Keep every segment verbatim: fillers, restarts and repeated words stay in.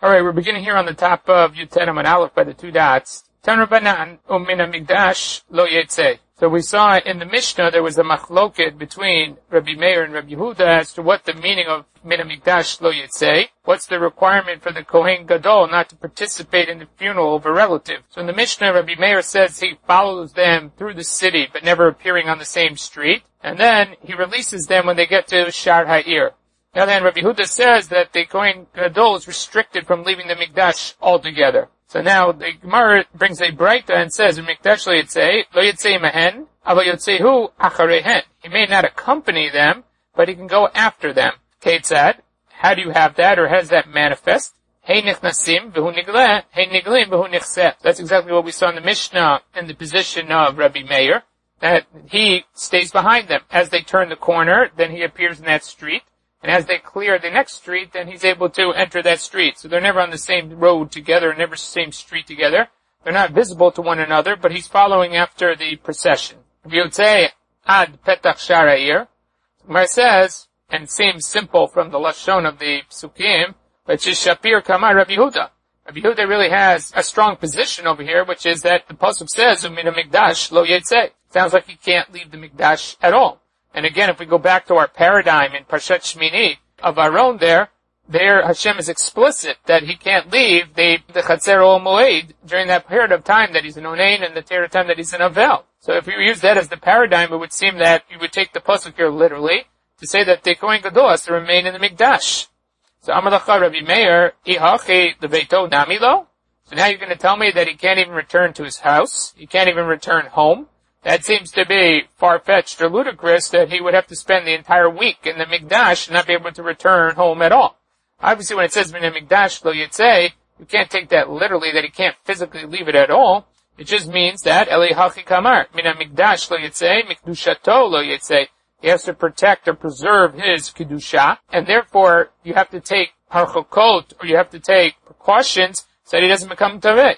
Alright, we're beginning here on the top of Yuten Amud Aleph by the two dots. Tan Rabbanan u'min hamikdash lo yetzeh. So we saw in the Mishnah there was a machloket between Rabbi Meir and Rabbi Yehuda as to what the meaning of min hamikdash lo yetzeh. What's the requirement for the Kohen Gadol not to participate in the funeral of a relative? So in the Mishnah, Rabbi Meir says he follows them through the city but never appearing on the same street. And then he releases them when they get to Shar Ha'ir. Now then, Rabbi Yehuda says that the Kohen Gadol is restricted from leaving the Mikdash altogether. So now the Gemara brings a braita and says, "Mikdash lo yitzei, lo yitzei mahen, ava yotzehu acharehen." He may not accompany them, but he can go after them. Ketzad, how do you have that, or how does that manifest? Hey nichnasim v'hu nigleh, hey niglim v'hu nichseh. That's exactly what we saw in the Mishnah in the position of Rabbi Meir, that he stays behind them. As they turn the corner, then he appears in that street. And as they clear the next street, then he's able to enter that street. So they're never on the same road together, never the same street together. They're not visible to one another, but he's following after the procession. V'yotzei ad petach shar ha'ir. Gemara says, and it seems simple from the lashon of the psukim, which is shapir kamar Rabbi Yehuda. Rabbi Yehuda really has a strong position over here, which is that the pasuk says, u'min hamikdash lo yetzei. Sounds like he can't leave the mikdash at all. And again, if we go back to our paradigm in Parshat Shmini of our own there, there Hashem is explicit that he can't leave the, the Chatzer Ol Moed during that period of time that he's an Onein and the period of time that he's an Avel. So if you use that as the paradigm, it would seem that you would take the pasuk here literally to say that the Kohen Gadol has to remain in the Mikdash. So Amar Lacha Rabbi Meir, Ihachi Leveito Namilo. So now you're going to tell me that he can't even return to his house. He can't even return home. That seems to be far-fetched or ludicrous that he would have to spend the entire week in the Mikdash and not be able to return home at all. Obviously, when it says min hamikdash lo yitzei, you can't take that literally, that he can't physically leave it at all. It just means that Eli hachi kamar min hamikdash lo yitzei mikdushato lo yitzei. He has to protect or preserve his kedusha, and therefore you have to take harchokot, or you have to take precautions so that he doesn't become taveh.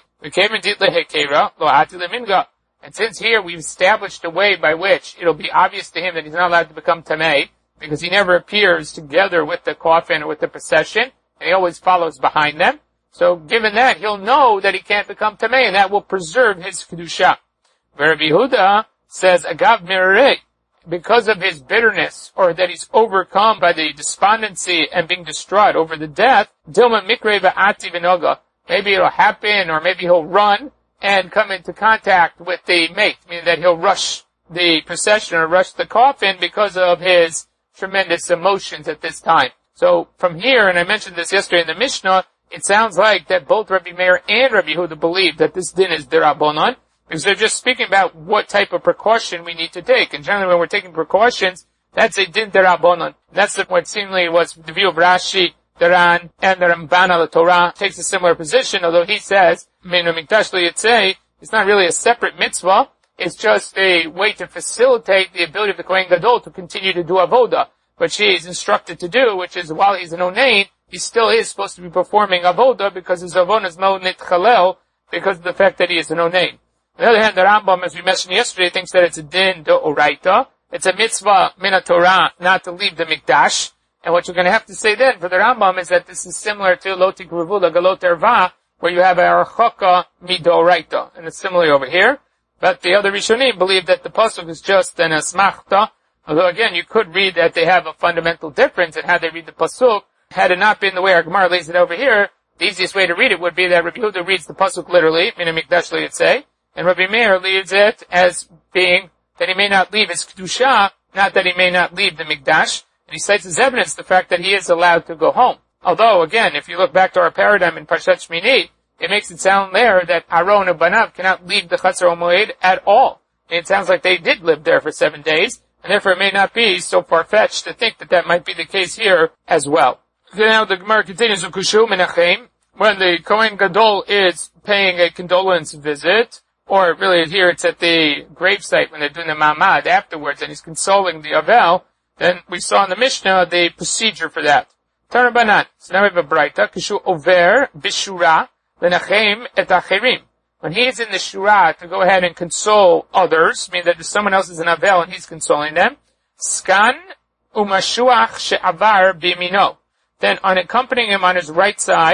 And since here we've established a way by which it'll be obvious to him that he's not allowed to become tamei, because he never appears together with the coffin or with the procession, and he always follows behind them. So given that, he'll know that he can't become tamei, and that will preserve his kedusha. Rabbi Yehuda says, Agav mirarei, because of his bitterness, or that he's overcome by the despondency and being distraught over the death, Dilma mikre va'ati v'noga. Maybe it'll happen, or maybe he'll run and come into contact with the mate, meaning that he'll rush the procession or rush the coffin because of his tremendous emotions at this time. So from here, and I mentioned this yesterday in the Mishnah, it sounds like that both Rabbi Meir and Rabbi Yehuda believe that this din is derabonon, because they're just speaking about what type of precaution we need to take. And generally when we're taking precautions, that's a din derabonon. That's what seemingly was the view of Rashi, the Ran, and the Ramban al Torah takes a similar position, although he says, min hamikdash lo yitzei, it's not really a separate mitzvah, it's just a way to facilitate the ability of the Kohen Gadol to continue to do avoda, which he is instructed to do, which is while he's an onein, he still is supposed to be performing avoda, because his avoda is no nitchalel, because of the fact that he is an onein. On the other hand, the Rambam, as we mentioned yesterday, thinks that it's a din d'oraita, it's a mitzvah min Torah not to leave the mikdash. And what you're going to have to say then for the Rambam is that this is similar to Lotik Revula Galot Erva, where you have a Archaka Midoraita. And it's similar over here. But the other Rishonim believe that the Pasuk is just an Asmachta. Although again, you could read that they have a fundamental difference in how they read the Pasuk. Had it not been the way our Gemara lays it over here, the easiest way to read it would be that Rabbi Yehuda reads the Pasuk literally, min hamikdash lo yitzei, and Rabbi Meir leaves it as being that he may not leave his Kedusha, not that he may not leave the Mikdash. And he cites as evidence the fact that he is allowed to go home. Although, again, if you look back to our paradigm in Parshat Shmini, it makes it sound there that Aaron and Banav cannot leave the Chatzer Ol Moed at all. And it sounds like they did live there for seven days, and therefore it may not be so far-fetched to think that that might be the case here as well. Now the Gemara continues, Ukushu Menachem, when the Kohen Gadol is paying a condolence visit, or really here it's at the gravesite when they're doing the Mamad afterwards, and he's consoling the Avel, then we saw in the Mishnah the procedure for that. Tarabanan. So now we have a braita. Kishu over bishura lenachem et acherim. When he is in the shura to go ahead and console others, meaning that someone else is an avel and he's consoling them, skan umashuach she'avar bimino. Then on accompanying him on his right side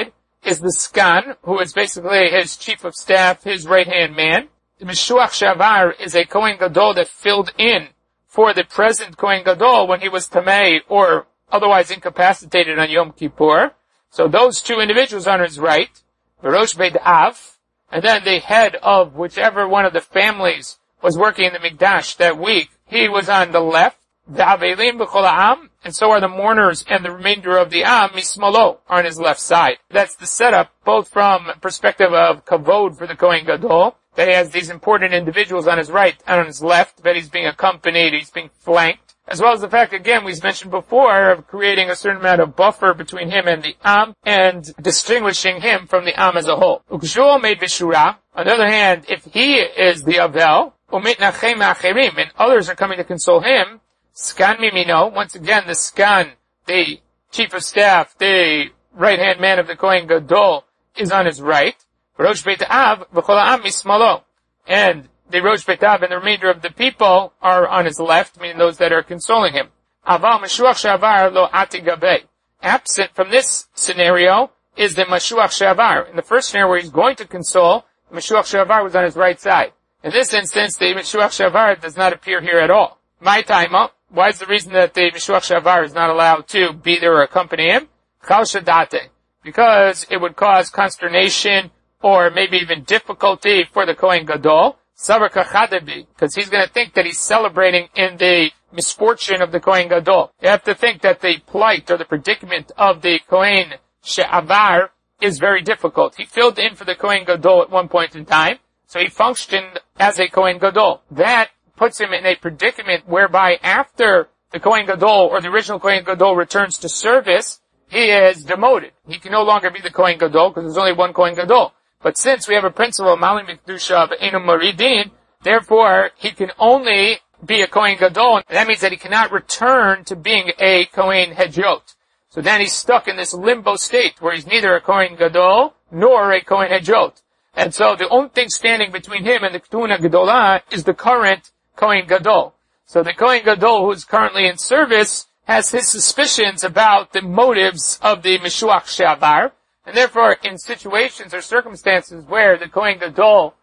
is the Skan, who is basically his chief of staff, his right-hand man. The Meshuach Shavar is a Kohen Gadol that filled in for the present Kohen Gadol when he was Tamei or otherwise incapacitated on Yom Kippur. So those two individuals on his right, Rosh Beit Av, and then the head of whichever one of the families was working in the Mikdash that week, he was on the left. The Avelim b'chol ha'am, and so are the mourners and the remainder of the Am, mismolo, are on his left side. That's the setup, both from perspective of kavod for the Kohen Gadol, that he has these important individuals on his right and on his left, that he's being accompanied, he's being flanked, as well as the fact, again, we've mentioned before, of creating a certain amount of buffer between him and the Am, and distinguishing him from the Am as a whole. Ukshul made b'shura. On the other hand, if he is the Avel, umit nachem acherim, and others are coming to console him, Skan mimino, once again, the Skan, the chief of staff, the right-hand man of the Kohen Gadol, is on his right. Rosh Beit Av, v'chol ha'am mismalo. And the Rosh Beit Av and the remainder of the people are on his left, meaning those that are consoling him. Aval Meshuach Shavar lo ati gabei. Absent from this scenario is the Meshuach Shavar. In the first scenario where he's going to console, the Meshuach Shavar was on his right side. In this instance, the Meshuach Shavar does not appear here at all. My time up. Why is the reason that the Meshuach Shavar is not allowed to be there or accompany him? Chal shadate. Because it would cause consternation or maybe even difficulty for the Kohen Gadol. Savar kachadebi. Because he's going to think that he's celebrating in the misfortune of the Kohen Gadol. You have to think that the plight or the predicament of the Kohen She'avar is very difficult. He filled in for the Kohen Gadol at one point in time, so he functioned as a Kohen Gadol. That puts him in a predicament whereby after the Kohen Gadol or the original Kohen Gadol returns to service, he is demoted. He can no longer be the Kohen Gadol because there's only one Kohen Gadol. But since we have a principle of Malim Mikdusha of Enum Maridin, therefore he can only be a Kohen Gadol, and that means that he cannot return to being a Kohen Hedjot. So then he's stuck in this limbo state where he's neither a Kohen Gadol nor a Kohen Hedjot. And so the only thing standing between him and the Ketuna Gedolah is the current Kohen Gadol. So the Kohen Gadol, who is currently in service, has his suspicions about the motives of the Meshuach Shavar, and therefore in situations or circumstances where the Kohen Gadol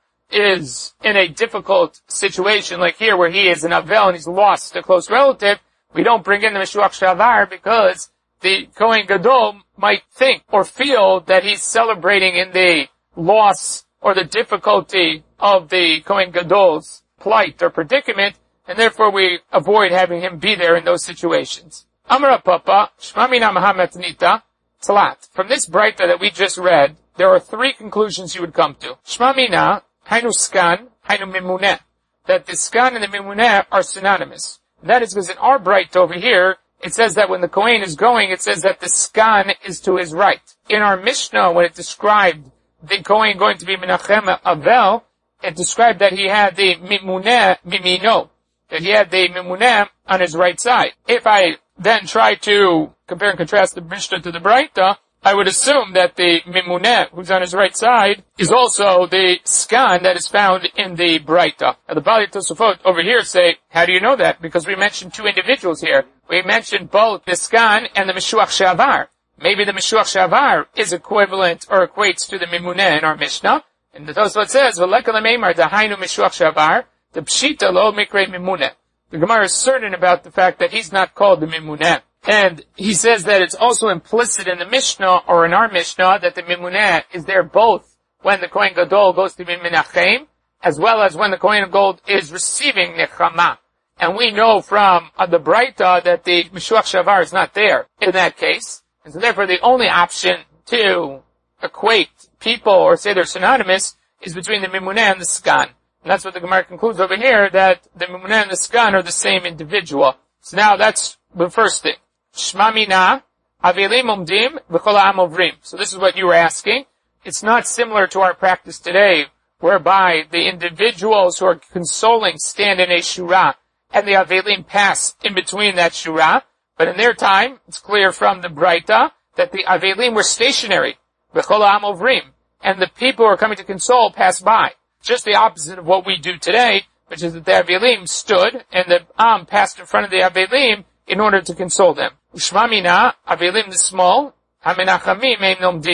is in a difficult situation, like here where he is an Avel and he's lost a close relative, we don't bring in the Meshuach Shavar because the Kohen Gadol might think or feel that he's celebrating in the loss or the difficulty of the Kohen Gadol's plight or predicament, and therefore we avoid having him be there in those situations. Amra Papa, Shmamina Mahamatnita, Talat. From this Braita that we just read, there are three conclusions you would come to. Shmamina, Hainu Skan, Hainu Mimuneh. That the Skan and the Mimuneh are synonymous. That is because in our Braita over here, it says that when the Kohen is going, it says that the Skan is to his right. In our Mishnah, when it described the Kohen going to be Menachem Avel, it described that he had the Mimuneh Mimino, that he had the Mimuneh on his right side. If I then try to compare and contrast the Mishnah to the Braita, I would assume that the Mimuneh, who's on his right side, is also the Skan that is found in the Braita. Now the Bali Tosafot over here say, how do you know that? Because we mentioned two individuals here. We mentioned both the Skan and the Meshuach Shavar. Maybe the Meshuach Shavar is equivalent or equates to the Mimuneh in our Mishnah. And the Tosafot says, "V'leka lemeimar dahainu Meshuach Shavar, the Pshita lo mikre Mimuneh." The Gemara is certain about the fact that he's not called the Mimuneh. And he says that it's also implicit in the Mishnah, or in our Mishnah, that the Mimuneh is there both when the Kohen Gadol goes to be Menachem, as well as when the Kohen Gadol is receiving Nechama. And we know from uh, the Braita that the Meshuach Shavar is not there in that case. And so therefore the only option to equate people or say they're synonymous is between the Mimuneh and the Skan. And that's what the Gemara concludes over here, that the Mimuneh and the Skan are the same individual. So now that's the first thing. Shma mina, avelim umdim, v'chol ha'am ovrim. So this is what you were asking. It's not similar to our practice today, whereby the individuals who are consoling stand in a shura, and the avelim pass in between that shura. But in their time, it's clear from the Braita that the avelim were stationary, v'chol ha'am ovrim, and the people who are coming to console pass by. Just the opposite of what we do today, which is that the avelim stood, and the am passed in front of the avelim in order to console them. Ushma mina, avelim the small, hamenachamim ein nomdim.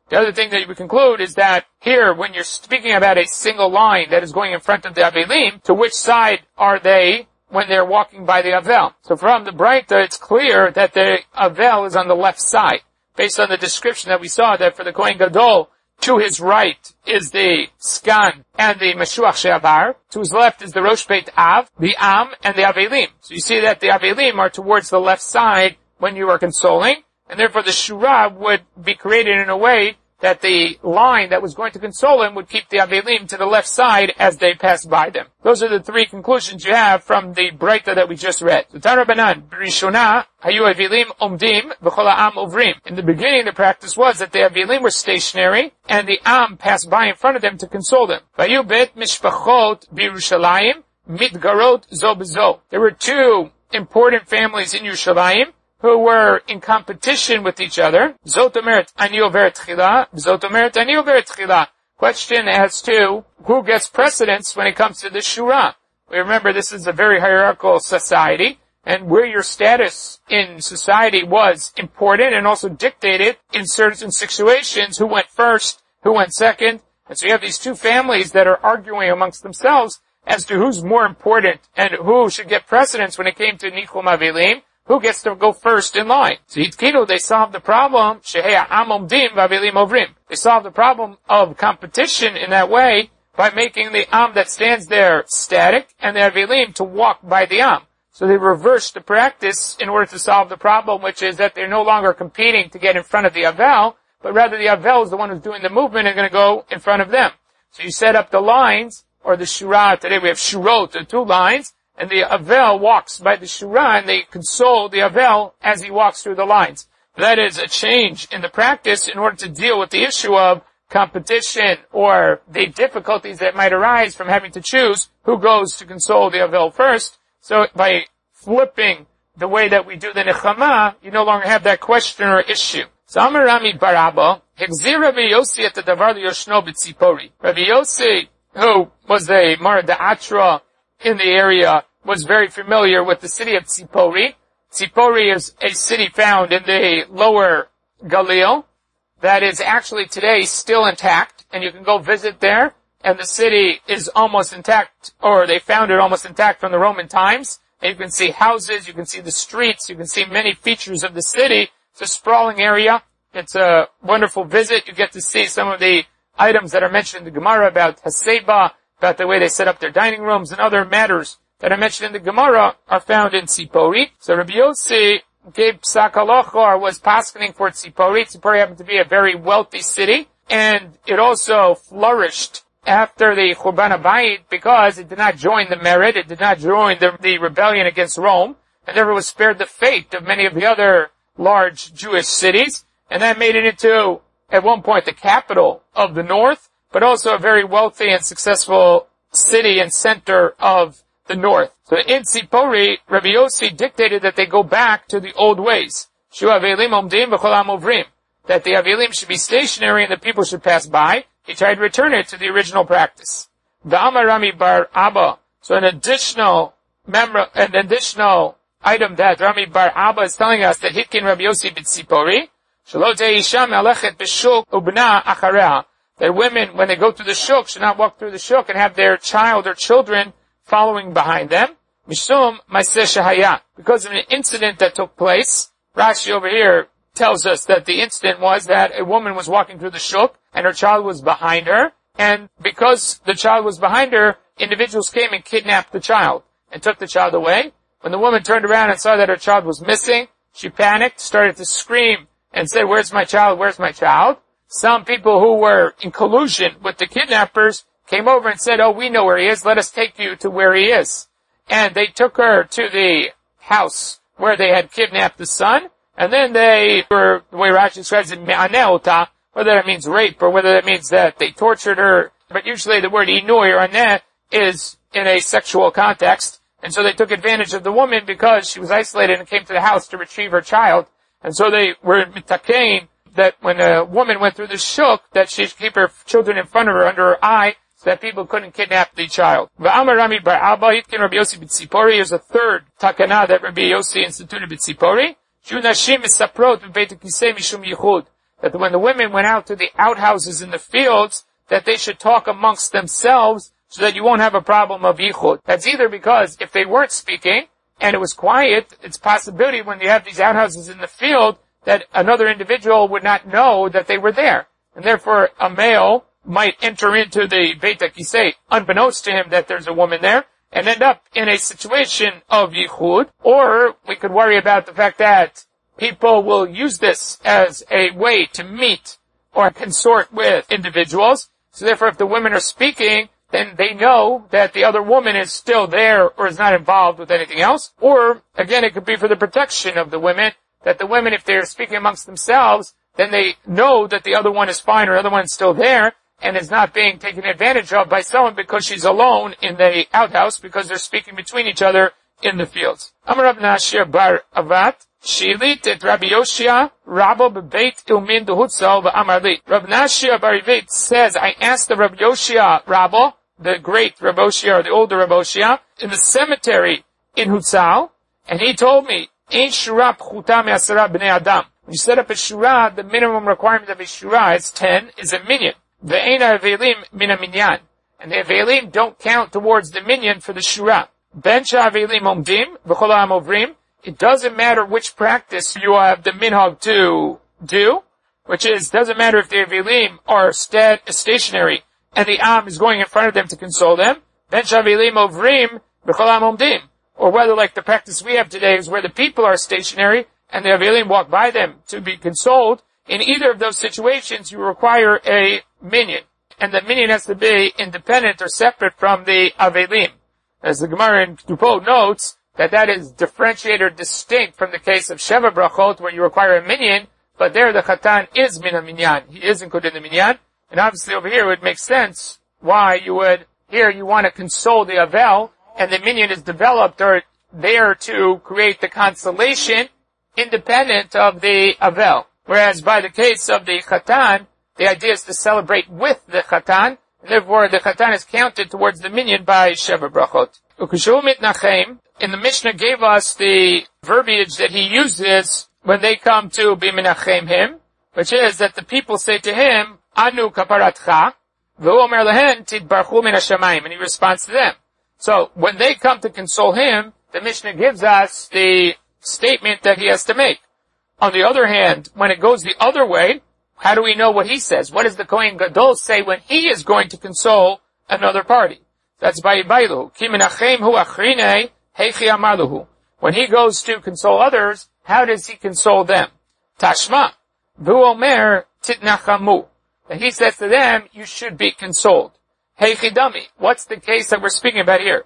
The other thing that you would conclude is that here, when you're speaking about a single line that is going in front of the Avelim, to which side are they when they're walking by the Avel? So from the Braita, it's clear that the Avel is on the left side, based on the description that we saw that for the Kohen Gadol, to his right is the Skan and the Meshuach She'abar. To his left is the Rosh Beit Av, the Am, and the Avelim. So you see that the Avelim are towards the left side when you are consoling, and therefore the Shura would be created in a way that the line that was going to console him would keep the Avelim to the left side as they pass by them. Those are the three conclusions you have from the Braita that we just read. So Tana Banan, Rishona, Hayu Avelim Omdim, V'chol Am Ovrim. In the beginning, the practice was that the Avelim were stationary, and the Am passed by in front of them to console them. Vayu Bet Mishpachot B'Yerushalayim, Mitgarot Zo B'Zo. There were two important families in Yerushalayim, who were in competition with each other. Zot omeret ani overet tchila, zot omeret ani overet tchila. Question as to who gets precedence when it comes to the shura. We remember this is a very hierarchical society, and where your status in society was important and also dictated in certain situations who went first, who went second. And so you have these two families that are arguing amongst themselves as to who's more important and who should get precedence when it came to Nichum Avelim. Who gets to go first in line? So Yitkinu, they solved the problem, Shehei Am Omdim V'Avelim Ovrim. They solved the problem of competition in that way by making the Am that stands there static and the Avelim to walk by the Am. So they reversed the practice in order to solve the problem, which is that they're no longer competing to get in front of the Avel, but rather the Avel is the one who's doing the movement and going to go in front of them. So you set up the lines, or the Shura. Today we have Shurot, the two lines, and the Avel walks by the Shura, and they console the Avel as he walks through the lines. That is a change in the practice in order to deal with the issue of competition or the difficulties that might arise from having to choose who goes to console the Avel first. So by flipping the way that we do the Nechama, you no longer have that question or issue. So Amar Rami bar Abba, Hexir Rabbi Yossi at the Davar Yoshno b'Tzipori. Rabbi Yossi, who was a Mar Da'atra in the area, was very familiar with the city of Tzipori. Tzipori is a city found in the lower Galil that is actually today still intact, and you can go visit there, and the city is almost intact, or they found it almost intact from the Roman times. And you can see houses, you can see the streets, you can see many features of the city. It's a sprawling area. It's a wonderful visit. You get to see some of the items that are mentioned in the Gemara about Haseba, about the way they set up their dining rooms, and other matters that are mentioned in the Gemara are found in Tzipori. So Rabbi Yossi gave Psak Halacha, or was paskening for Tzipori. Tzipori happened to be a very wealthy city, and it also flourished after the Churban HaBayit because it did not join the merit, it did not join the, the rebellion against Rome, and therefore was spared the fate of many of the other large Jewish cities, and that made it into, at one point, the capital of the north, but also a very wealthy and successful city and center of the north. So in Tzipori, Rabbi Yossi dictated that they go back to the old ways. Shu Avelim Omdim V'chol Am Ovrim. That the Avelim should be stationary and the people should pass by. He tried to return it to the original practice. The Amar Rami bar Abba. So an additional member, an additional item that Rami bar Abba is telling us that Hitkin Rabbi Yossi b'Tzipori. Shelo te'isha me'alechet b'shuk ubna achareha. That women, when they go through the shuk, should not walk through the shuk and have their child or children following behind them. Mishum ma'aseh shehaya. Because of an incident that took place. Rashi over here tells us that the incident was that a woman was walking through the shuk and her child was behind her. And because the child was behind her, individuals came and kidnapped the child and took the child away. When the woman turned around and saw that her child was missing, she panicked, started to scream and said, "Where's my child? Where's my child?" Some people who were in collusion with the kidnappers came over and said, "Oh, we know where he is. Let us take you to where he is." And they took her to the house where they had kidnapped the son. And then they were, the way Rashi describes it, me'aneota, whether that means rape or whether that means that they tortured her. But usually the word inui or aneh is in a sexual context. And so they took advantage of the woman because she was isolated and came to the house to retrieve her child. And so they were mitakein that when a woman went through the shuk, that she should keep her children in front of her under her eye so that people couldn't kidnap the child. V'amar Rami bar Abba, Hitkin Rabbi Yossi b'Tzipori. Here's a third takana that Rabbi Yossi instituted b'Tzipori. That that when the women went out to the outhouses in the fields, that they should talk amongst themselves so that you won't have a problem of yichud. That's either because if they weren't speaking and it was quiet, it's a possibility when you have these outhouses in the field that another individual would not know that they were there. And therefore, a male might enter into the Beit HaKisei unbeknownst to him that there's a woman there and end up in a situation of yichud. Or we could worry about the fact that people will use this as a way to meet or consort with individuals. So therefore, if the women are speaking, then they know that the other woman is still there or is not involved with anything else. Or, again, it could be for the protection of the women, that the women, if they're speaking amongst themselves, then they know that the other one is fine or the other one is still there and is not being taken advantage of by someone because she's alone in the outhouse because they're speaking between each other in the fields. Amar Rav Nashia bar Avat, Shilit et Rabbi Yoshia, Rabbo bebeit Ilmin dehutzal v'amar li. Rav Nashia bar Avat says, I asked the Rabbi Yoshia Rabbo, the great Rabbi Yoshia, or the older Rabbi Yoshia, in the cemetery in Hutzal, and he told me, Ein shura pchuta me'asara b'nei adam. When you set up a shura, the minimum requirement of a shura is ten, is a minyan. Ve'ein ha'avelim min ha'minyan. And the avelim don't count towards the minyan for the shura. Ben sha'avelim omdim, v'chol ha'am ovrim. It doesn't matter which practice you have the minhag to do, which is, doesn't matter if the avelim are sta- stationary and the am is going in front of them to console them. Ben sha'avelim ovrim, v'chol ha'am omdim. Or whether, like the practice we have today, is where the people are stationary and the avelim walk by them to be consoled. In either of those situations, you require a minyan. And the minyan has to be independent or separate from the avelim. As the Gemara in Ketubot notes, that that is differentiated or distinct from the case of Sheva Brachot, where you require a minyan, but there the Chatan is min minyan. He is included in the minyan. And obviously over here it would make sense why you would, here you want to console the avel, and the minyan is developed or there to create the consolation independent of the avel. Whereas by the case of the Chatan, the idea is to celebrate with the Chatan, and therefore the Chatan is counted towards the minyan by Sheva Brachot. Ukeshu mitnachem, in the Mishnah gave us the verbiage that he uses when they come to be menachem him, which is that the people say to him, Anu kaparatcha, v'hu omer lehen tidbarchu min hashamayim, and he responds to them. So when they come to console him, the Mishnah gives us the statement that he has to make. On the other hand, when it goes the other way, how do we know what he says? What does the Kohen Gadol say when he is going to console another party? That's by Ibailu. Ki menachem hu achrine heichi amaluhu. When he goes to console others, how does he console them? Tashma. V'hu omer titnachamu. And he says to them, you should be consoled. Heichi dami. What's the case that we're speaking about here?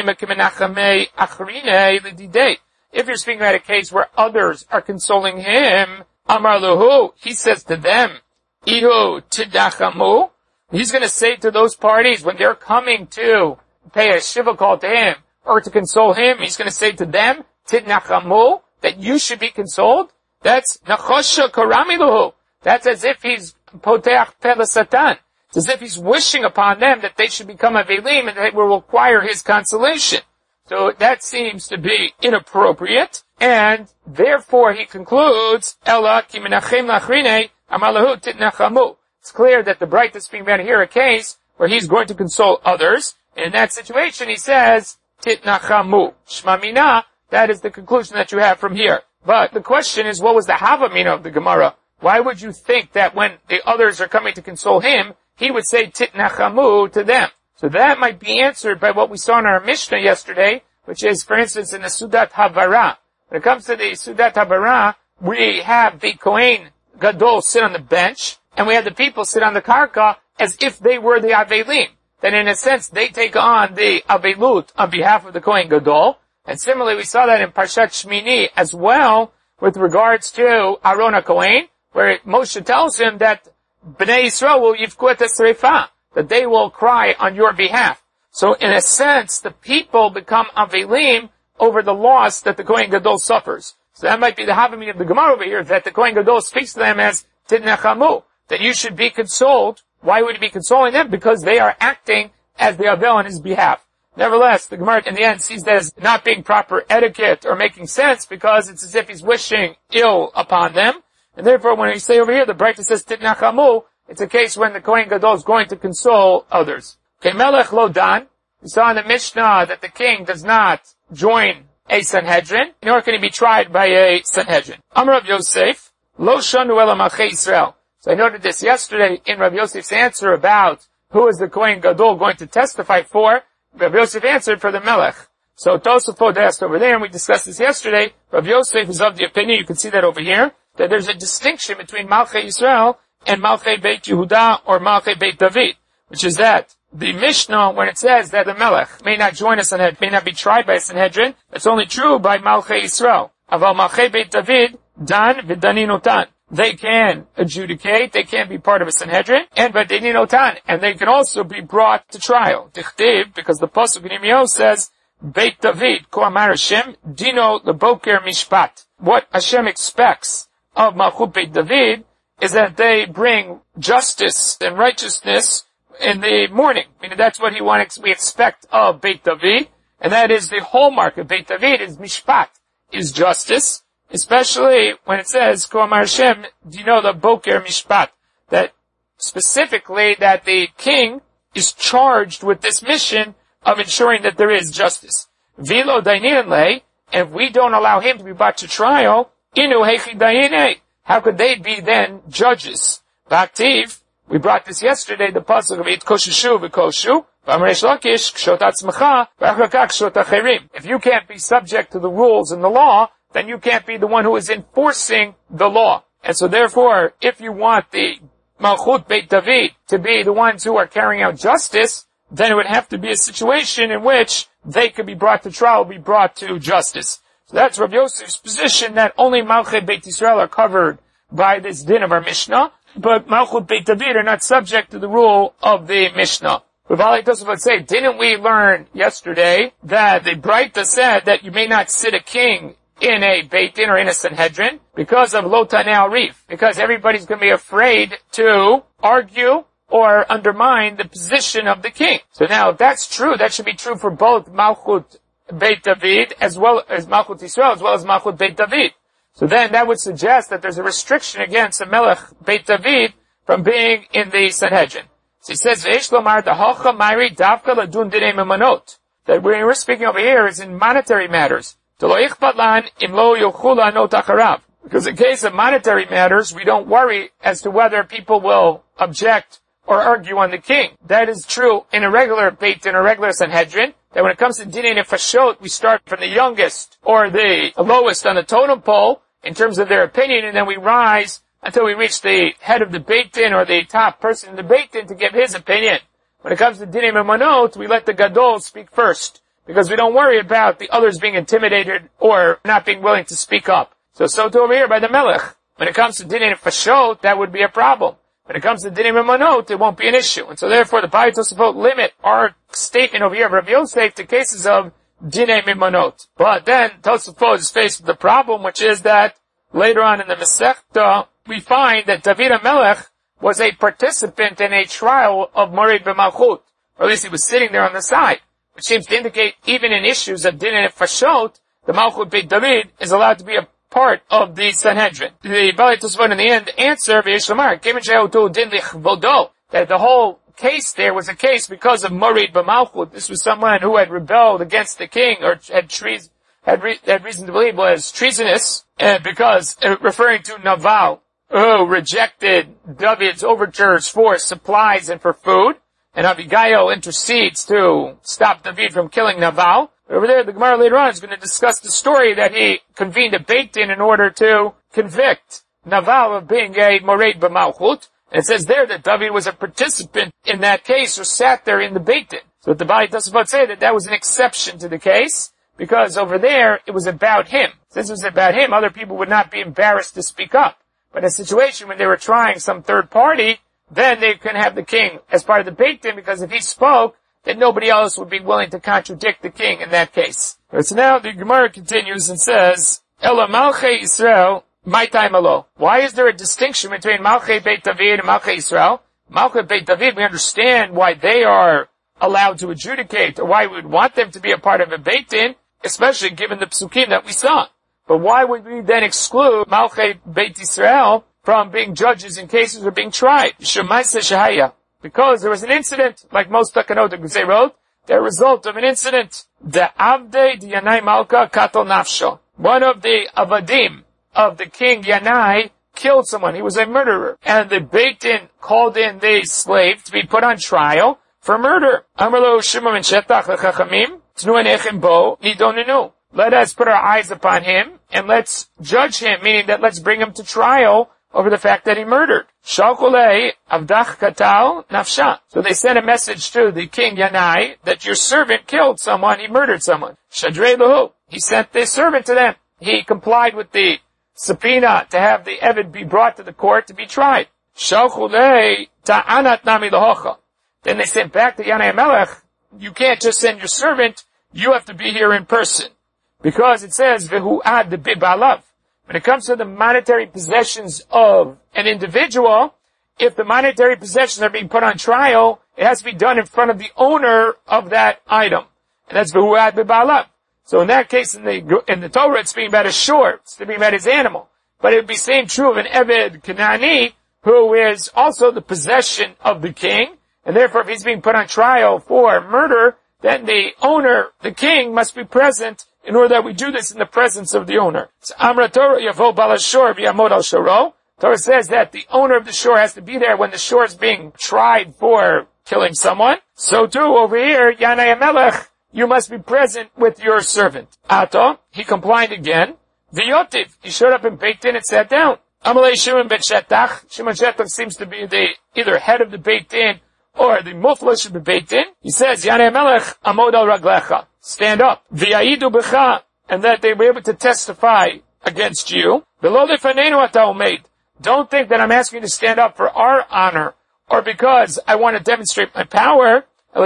Ilay achrine lididei. If you're speaking about a case where others are consoling him, Amar Luhu, he says to them, Ihu tidachamu. He's going to say to those parties when they're coming to pay a shiva call to him or to console him, he's going to say to them, Tidnachamu, that you should be consoled. That's nachosha karami luhu. That's as if he's poteach pele satan. It's as if he's wishing upon them that they should become avelim and they will require his consolation. So that seems to be inappropriate, and therefore he concludes, Ella ki menachem lachrine amalahu titnachamu. It's clear that the bright is speaking about here a case where he's going to console others, and in that situation he says, titnachamu. Shmamina, that is the conclusion that you have from here. But the question is, what was the havamina of the Gemara? Why would you think that when the others are coming to console him, he would say titnachamu to them? So that might be answered by what we saw in our Mishnah yesterday, which is, for instance, in the Sudat Havara. When it comes to the Sudat Havara, we have the Kohen Gadol sit on the bench, and we have the people sit on the Karka as if they were the Avelim. Then in a sense, they take on the Avelut on behalf of the Kohen Gadol. And similarly, we saw that in Parshat Shmini as well, with regards to Aaron HaKohen, where Moshe tells him that Bnei Yisrael will yivku et esrefa, that they will cry on your behalf. So in a sense, the people become avelim over the loss that the Kohen Gadol suffers. So that might be the havamina of the Gemara over here, that the Kohen Gadol speaks to them as tidnachamu, that you should be consoled. Why would he be consoling them? Because they are acting as the avel on his behalf. Nevertheless, the Gemara in the end sees that as not being proper etiquette or making sense, because it's as if he's wishing ill upon them. And therefore, when we say over here, the Braita says Titnachamu, it's a case when the Kohen Gadol is going to console others. Okay, Melech Lo Dan. We saw in the Mishnah that the king does not join a Sanhedrin, nor can he be tried by a Sanhedrin. Amar Rav Yosef, Lo Shanu Ela Malchei Yisrael. So I noted this yesterday in Rav Yosef's answer about who is the Kohen Gadol going to testify for. Rav Yosef answered for the Melech. So Tosafot asked over there, and we discussed this yesterday. Rav Yosef is of the opinion, you can see that over here, that there's a distinction between Malchei Yisrael and Malchei Beit Yehuda or Malchei Beit David, which is that the Mishnah, when it says that the Melech may not join a Sanhedrin, may not be tried by a Sanhedrin, that's only true by Malchei Yisrael. Aval Malchei Beit David, Dan v'danin otan. They can adjudicate, they can be part of a Sanhedrin, and v'danin otan, and they can also be brought to trial. Dichtiv, because the Pasuk in Yirmiyahu says, Beit David, ko amar Hashem, dino leboker mishpat. What Hashem expects of Malchut Beit David is that they bring justice and righteousness in the morning. I mean, that's what he wants, we expect of Beit David, and that is the hallmark of Beit David is mishpat, is justice, especially when it says, Ko amar Hashem, dino leboker mishpat, that specifically that the king is charged with this mission of ensuring that there is justice. Vilo dainin le, and if we don't allow him to be brought to trial, inu hechi dainei, how could they be then judges? B'aktiv, we brought this yesterday, the pasuk of it kosheshu v'koshu, v'amresh lakish kshot atzmecha, v'achakak kshot acherim. If you can't be subject to the rules and the law, then you can't be the one who is enforcing the law. And so therefore, if you want the Malchut Beit David to be the ones who are carrying out justice, then it would have to be a situation in which they could be brought to trial, be brought to justice. So that's Rav Yosef's position that only Malchei Beit Yisrael are covered by this din of our Mishnah, but Malchut Beit David are not subject to the rule of the Mishnah. Rav Ali Tosafot say, didn't we learn yesterday that the Braita said that you may not sit a king in a Beit Din or in a Sanhedrin because of Lo Tanei Arif, because everybody's going to be afraid to argue or undermine the position of the king. So now, if that's true, that should be true for both Malchut Beit David as well as Malchut Yisrael as well as Malchut Beit David. So then that would suggest that there's a restriction against a Melech Beit David from being in the Sanhedrin. So he says, V'esh lomar dahocha mayri davka ladun dinei memanot. That when we're speaking over here is in monetary matters. D'lo ichpat lan im lo yochul anot acharav. Because in case of monetary matters, we don't worry as to whether people will object or argue on the king. That is true in a regular Beit Din, a regular Sanhedrin, that when it comes to Dinei Nefashot, we start from the youngest or the lowest on the totem pole in terms of their opinion, and then we rise until we reach the head of the Beit Din or the top person in the Beit Din to give his opinion. When it comes to Dinei Memanot, we let the Gadol speak first, because we don't worry about the others being intimidated or not being willing to speak up. So, so to over here by the Melech. When it comes to Dinei Nefashot, that would be a problem. When it comes to Dinei Memanot, it won't be an issue. And so therefore the Ba'ai Tosafot limit our statement over here of Rav Yosef to cases of Dinei Memanot. But then Tosafot is faced with the problem, which is that later on in the Masechta, we find that David HaMelech was a participant in a trial of Morid B'Malchut. Or at least he was sitting there on the side. Which seems to indicate even in issues of Dinei Nefashot, the Malchut Beit David is allowed to be a part of the Sanhedrin. The Ba'ai Tosafot in the end answer, V'yesh lomar, Kevin she'otu din lichvodo, that the whole case there was a case because of Morid B'Malchut. This was someone who had rebelled against the king or had treason, had, re- had reason to believe was treasonous, uh, because, uh, referring to Naval, who rejected David's overtures for supplies and for food, and Abigail intercedes to stop David from killing Naval. Over there, the Gemara later on is going to discuss the story that he convened a Beit Din in order to convict Naval of being a Mored B'Malchut. And it says there that David was a participant in that case or sat there in the Beit Din. So the Ba'ai Tosafot say that that was an exception to the case, because over there it was about him. Since it was about him, other people would not be embarrassed to speak up. But in a situation when they were trying some third party, then they can have the king as part of the Beit Din, because if he spoke, then nobody else would be willing to contradict the king in that case. So now the Gemara continues and says, Ela Malchei Yisrael, my time alo. Why is there a distinction between Malchei Beit David and Malchei Yisrael? Malchei Beit David, we understand why they are allowed to adjudicate, or why we would want them to be a part of a Beit Din, especially given the psukim that we saw. But why would we then exclude Malchei Beit Yisrael from being judges in cases or being tried? Because there was an incident, like most takanot that they wrote, the result of an incident. The Avdei the Yanai Malka Katal Nafsho. One of the Avadim of the king Yanai killed someone. He was a murderer. And the Beit Din called in the slave to be put on trial for murder. Amrlo Shimon ben Shetach lechachamim tnu enechem bo nidonenu. Let us put our eyes upon him and let's judge him, meaning that let's bring him to trial over the fact that he murdered. Shalkulei avdach katal nafsha. So they sent a message to the king Yanai that your servant killed someone, he murdered someone. Shadrei lahu. He sent the servant to them. He complied with the subpoena to have the Eved be brought to the court to be tried. Shalkulei ta'anat nami lahocha. Then they sent back to Yanai Melech, you can't just send your servant, you have to be here in person. Because it says, Vehu ad the bibalav. When it comes to the monetary possessions of an individual, if the monetary possessions are being put on trial, it has to be done in front of the owner of that item. And that's Vehu ad bibalav. So in that case, in the, in the Torah, it's being about a shore. It's being about his animal. But it would be same true of an Eved Kanani, who is also the possession of the king. And therefore, if he's being put on trial for murder, then the owner, the king, must be present in order that we do this in the presence of the owner. So, Amra Torah Yavo Balashor V'Yamod Al Shoro. Torah says that the owner of the shore has to be there when the shore is being tried for killing someone. So too, over here, Yanai Melech, you must be present with your servant. Ato, he complied again. V'Yotiv, he showed up in Beit Din and sat down. Amalei Shimon ben Shetach. Shimon Shetach seems to be the either head of the Beit Din or the muflash of the Beit Din. He says, Yanai Melech, Amod Al Raglecha. Stand up. V'ya'idu b'cha, and that they were able to testify against you. V'lo lefanenu ata umeid. Don't think that I'm asking you to stand up for our honor, or because I want to demonstrate my power.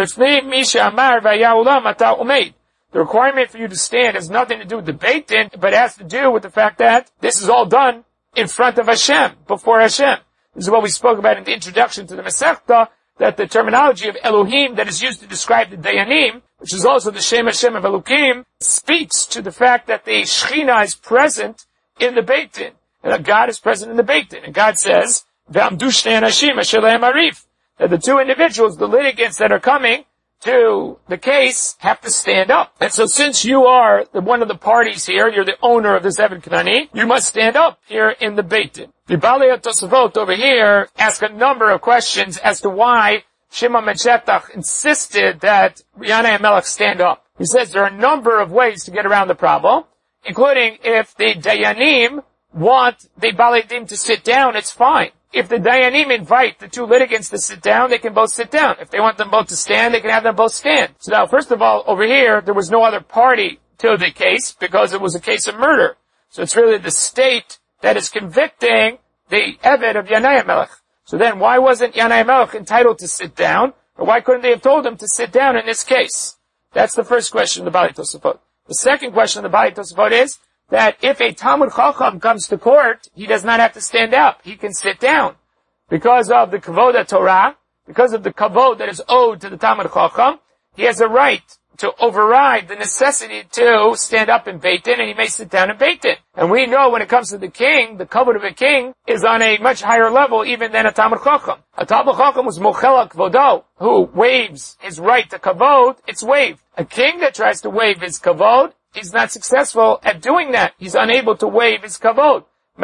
The requirement for you to stand has nothing to do with the Beit Din, but has to do with the fact that this is all done in front of Hashem, before Hashem. This is what we spoke about in the introduction to the Masechta, that the terminology of Elohim that is used to describe the Dayanim, which is also the Shem Hashem of Elohim, speaks to the fact that the Shekhinah is present in the Beit Din, and that God is present in the Beit Din. And God says, V'amdu shnei anashim asher lehem arif, that the two individuals, the litigants that are coming to the case, have to stand up. And so since you are the, one of the parties here, you're the owner of this Eved Kanani, you must stand up here in the Beit Din. The Balei Tosafot over here ask a number of questions as to why Shimon ben Shetach insisted that Yanai Melech stand up. He says there are a number of ways to get around the problem, including if the Dayanim want the Balei Din to sit down, it's fine. If the Dayanim invite the two litigants to sit down, they can both sit down. If they want them both to stand, they can have them both stand. So now, first of all, over here, there was no other party to the case because it was a case of murder. So it's really the state that is convicting the Eved of Yanai Melech. So then, why wasn't Yanai Melech entitled to sit down? Or why couldn't they have told him to sit down in this case? That's the first question of the Balei Tosafot. The second question of the Balei Tosafot is that if a Talmud Chacham comes to court, he does not have to stand up. He can sit down. Because of the Kavod Torah, because of the Kavod that is owed to the Talmud Chacham, he has a right to override the necessity to stand up in Beit Din, and he may sit down in Beit Din. And we know when it comes to the king, the Kavod of a king is on a much higher level even than a Talmud Chacham. A Talmud Chacham was Mochel Kvodo, who waives his right to Kavod, it's waived. A king that tries to waive his Kavod, he's not successful at doing that. He's unable to waive his kavod.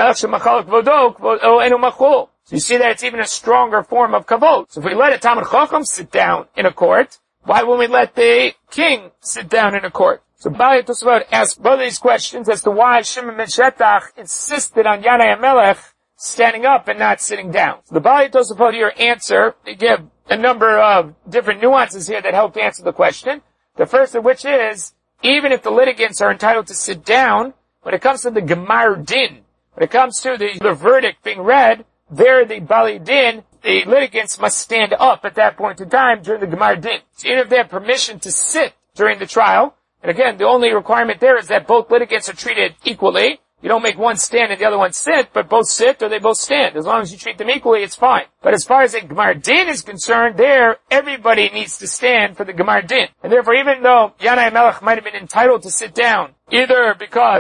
So you see that it's even a stronger form of kavod. So if we let a Talmud Chacham sit down in a court, why won't we let the king sit down in a court? So Balei Tosafot asked both of these questions as to why Shimon ben Shetach insisted on Yanai Melech standing up and not sitting down. So the Balei Tosafot here answer, they give a number of different nuances here that help to answer the question. The first of which is, even if the litigants are entitled to sit down, when it comes to the Gemar Din, when it comes to the, the verdict being read, there the Balei Din, the litigants must stand up at that point in time during the Gemar Din. So even if they have permission to sit during the trial, and again, the only requirement there is that both litigants are treated equally. You don't make one stand and the other one sit, but both sit or they both stand. As long as you treat them equally, it's fine. But as far as the Gemar Din is concerned, there, everybody needs to stand for the Gemar Din. And therefore, even though Yanai Melech might have been entitled to sit down, either because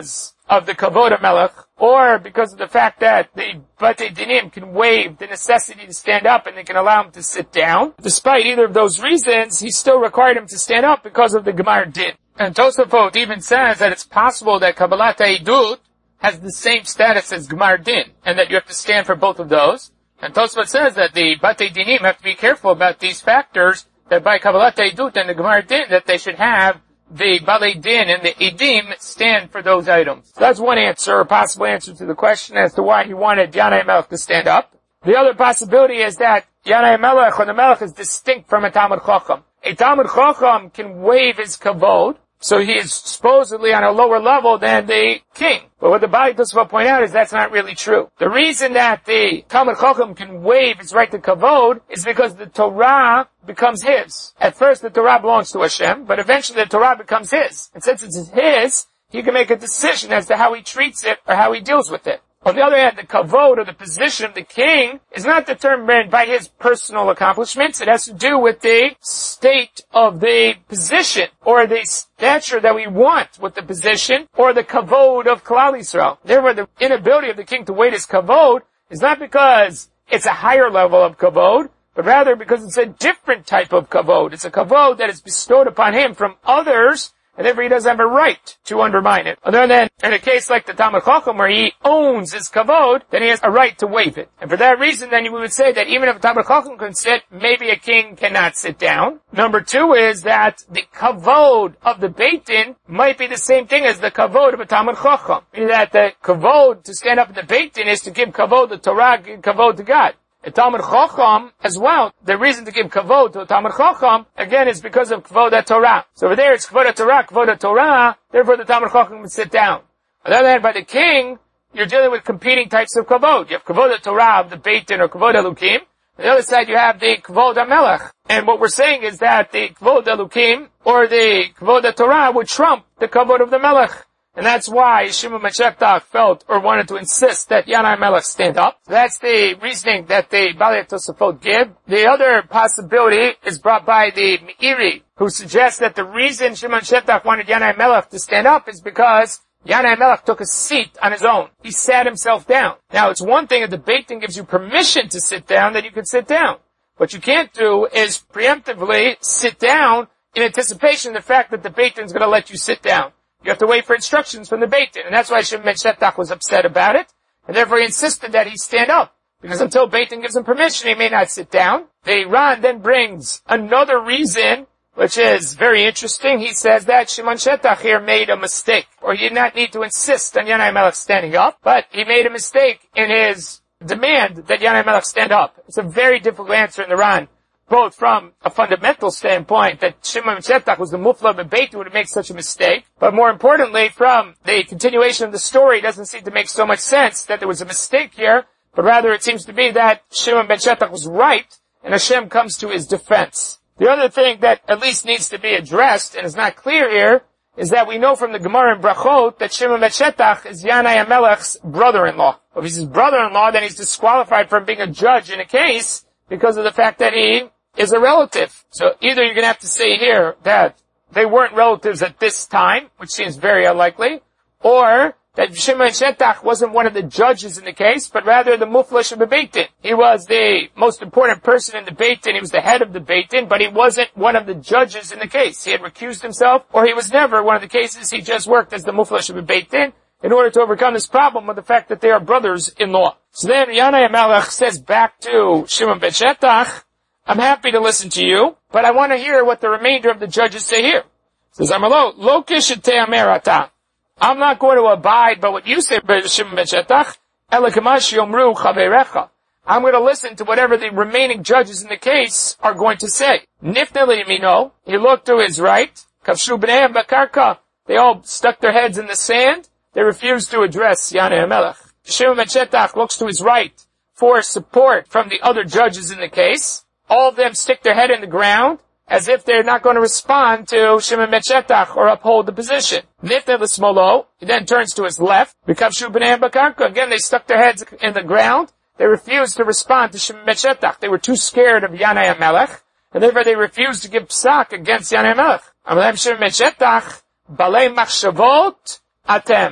of the Kavod HaMelech, or because of the fact that the Batei Dinim can waive the necessity to stand up and they can allow him to sit down. Despite either of those reasons, he still required him to stand up because of the Gemar Din. And Tosafot even says that it's possible that Kabbalat HaEdut has the same status as Gemar Din, and that you have to stand for both of those. And Tosafot says that the Batei Dinim have to be careful about these factors, that by Kabbalat HaEdut and the Gemar Din, that they should have the Balei Din and the Edim stand for those items. So that's one answer, a possible answer to the question as to why he wanted Yanai Melech to stand up. The other possibility is that Yanai Melech, or the Melech, is distinct from a Talmud Chacham. A Talmud Chacham can waive his kavod, so he is supposedly on a lower level than the king. But what the Bali Tosafot point out is that's not really true. The reason that the Talmud Chacham can waive his right to kavod is because the Torah becomes his. At first the Torah belongs to Hashem, but eventually the Torah becomes his. And since it's his, he can make a decision as to how he treats it or how he deals with it. On the other hand, the kavod, or the position of the king, is not determined by his personal accomplishments. It has to do with the state of the position, or the stature that we want with the position, or the kavod of Klal Yisrael. Therefore, the inability of the king to waive his kavod is not because it's a higher level of kavod, but rather because it's a different type of kavod. It's a kavod that is bestowed upon him from others, and therefore he doesn't have a right to undermine it. Other than in a case like the Talmud Chacham, where he owns his kavod, then he has a right to waive it. And for that reason, then we would say that even if a Talmud Chacham can sit, maybe a king cannot sit down. Number two is that the kavod of the Beit Din might be the same thing as the kavod of a Talmud Chacham. Meaning that the kavod to stand up in the Beit Din is to give kavod to Torah, give kavod to God. A Talmud Chacham, as well, the reason to give kavod to a Talmud Chacham, again, is because of kavod HaTorah. So over there, it's kavod HaTorah, kavod HaTorah, therefore the Talmud Chacham would sit down. On the other hand, by the king, you're dealing with competing types of kavod. You have kavod HaTorah of the Beit Din, or kavod Elukim. On the other side, you have the kavod HaMelech. And what we're saying is that the kavod Elukim, or the kavod HaTorah, would trump the kavod of the Melech. And that's why Shimon ben Shettach felt or wanted to insist that Yanai Melech stand up. That's the reasoning that the Bali Tosafot give. The other possibility is brought by the Meiri, who suggests that the reason Shimon ben Shettach wanted Yanai Melech to stand up is because Yanai Melech took a seat on his own. He sat himself down. Now, it's one thing if the Beit Din gives you permission to sit down, that you can sit down. What you can't do is preemptively sit down in anticipation of the fact that the Beit Din is going to let you sit down. You have to wait for instructions from the Beit Din. And that's why Shimon ben Shettach was upset about it. And therefore he insisted that he stand up. Because until Beit Din gives him permission, he may not sit down. The Ran then brings another reason, which is very interesting. He says that Shimon Shettach here made a mistake. Or he did not need to insist on Yanai Melech standing up. But he made a mistake in his demand that Yanai Melech stand up. It's a very difficult answer in the Ran. Both from a fundamental standpoint that Shimon ben Shettach was the mufla of the Beit Din would make such a mistake, but more importantly, from the continuation of the story, it doesn't seem to make so much sense that there was a mistake here, but rather it seems to be that Shimon ben Shettach was right, and Hashem comes to his defense. The other thing that at least needs to be addressed, and is not clear here, is that we know from the Gemara in Brachot that Shimon ben Shettach is Yanai HaMelech's brother-in-law. If he's his brother-in-law, then he's disqualified from being a judge in a case because of the fact that he is a relative. So either you're going to have to say here that they weren't relatives at this time, which seems very unlikely, or that Shimon ben Shettach wasn't one of the judges in the case, but rather the muflash of the Beit Din. He was the most important person in the Beit Din. He was the head of the Beit Din, but he wasn't one of the judges in the case. He had recused himself, or he was never one of the cases. He just worked as the muflash of the Beit Din in order to overcome this problem with the fact that they are brothers-in-law. So then Yanai HaMelech says back to Shimon ben Shettach, I'm happy to listen to you, but I want to hear what the remainder of the judges say here. Says, I'm not going to abide by what you say, Shimon ben Shettach. I'm going to listen to whatever the remaining judges in the case are going to say. Nifnei liyamino, he looked to his right. Kavshu b'neihem b'karka, they all stuck their heads in the sand. They refused to address Yanai HaMelech. Shimon ben Shettach looks to his right for support from the other judges in the case. All of them stick their head in the ground as if they're not going to respond to Shimon ben Shettach or uphold the position. Nifnei l'smolo, he then turns to his left. V'kavshu b'neihem b'karka, again they stuck their heads in the ground. They refused to respond to Shimon ben Shettach. They were too scared of Yanai HaMelech, and therefore they refused to give psak against Yanai HaMelech. Amalem Shimon ben Shettach, balei machshavot atem.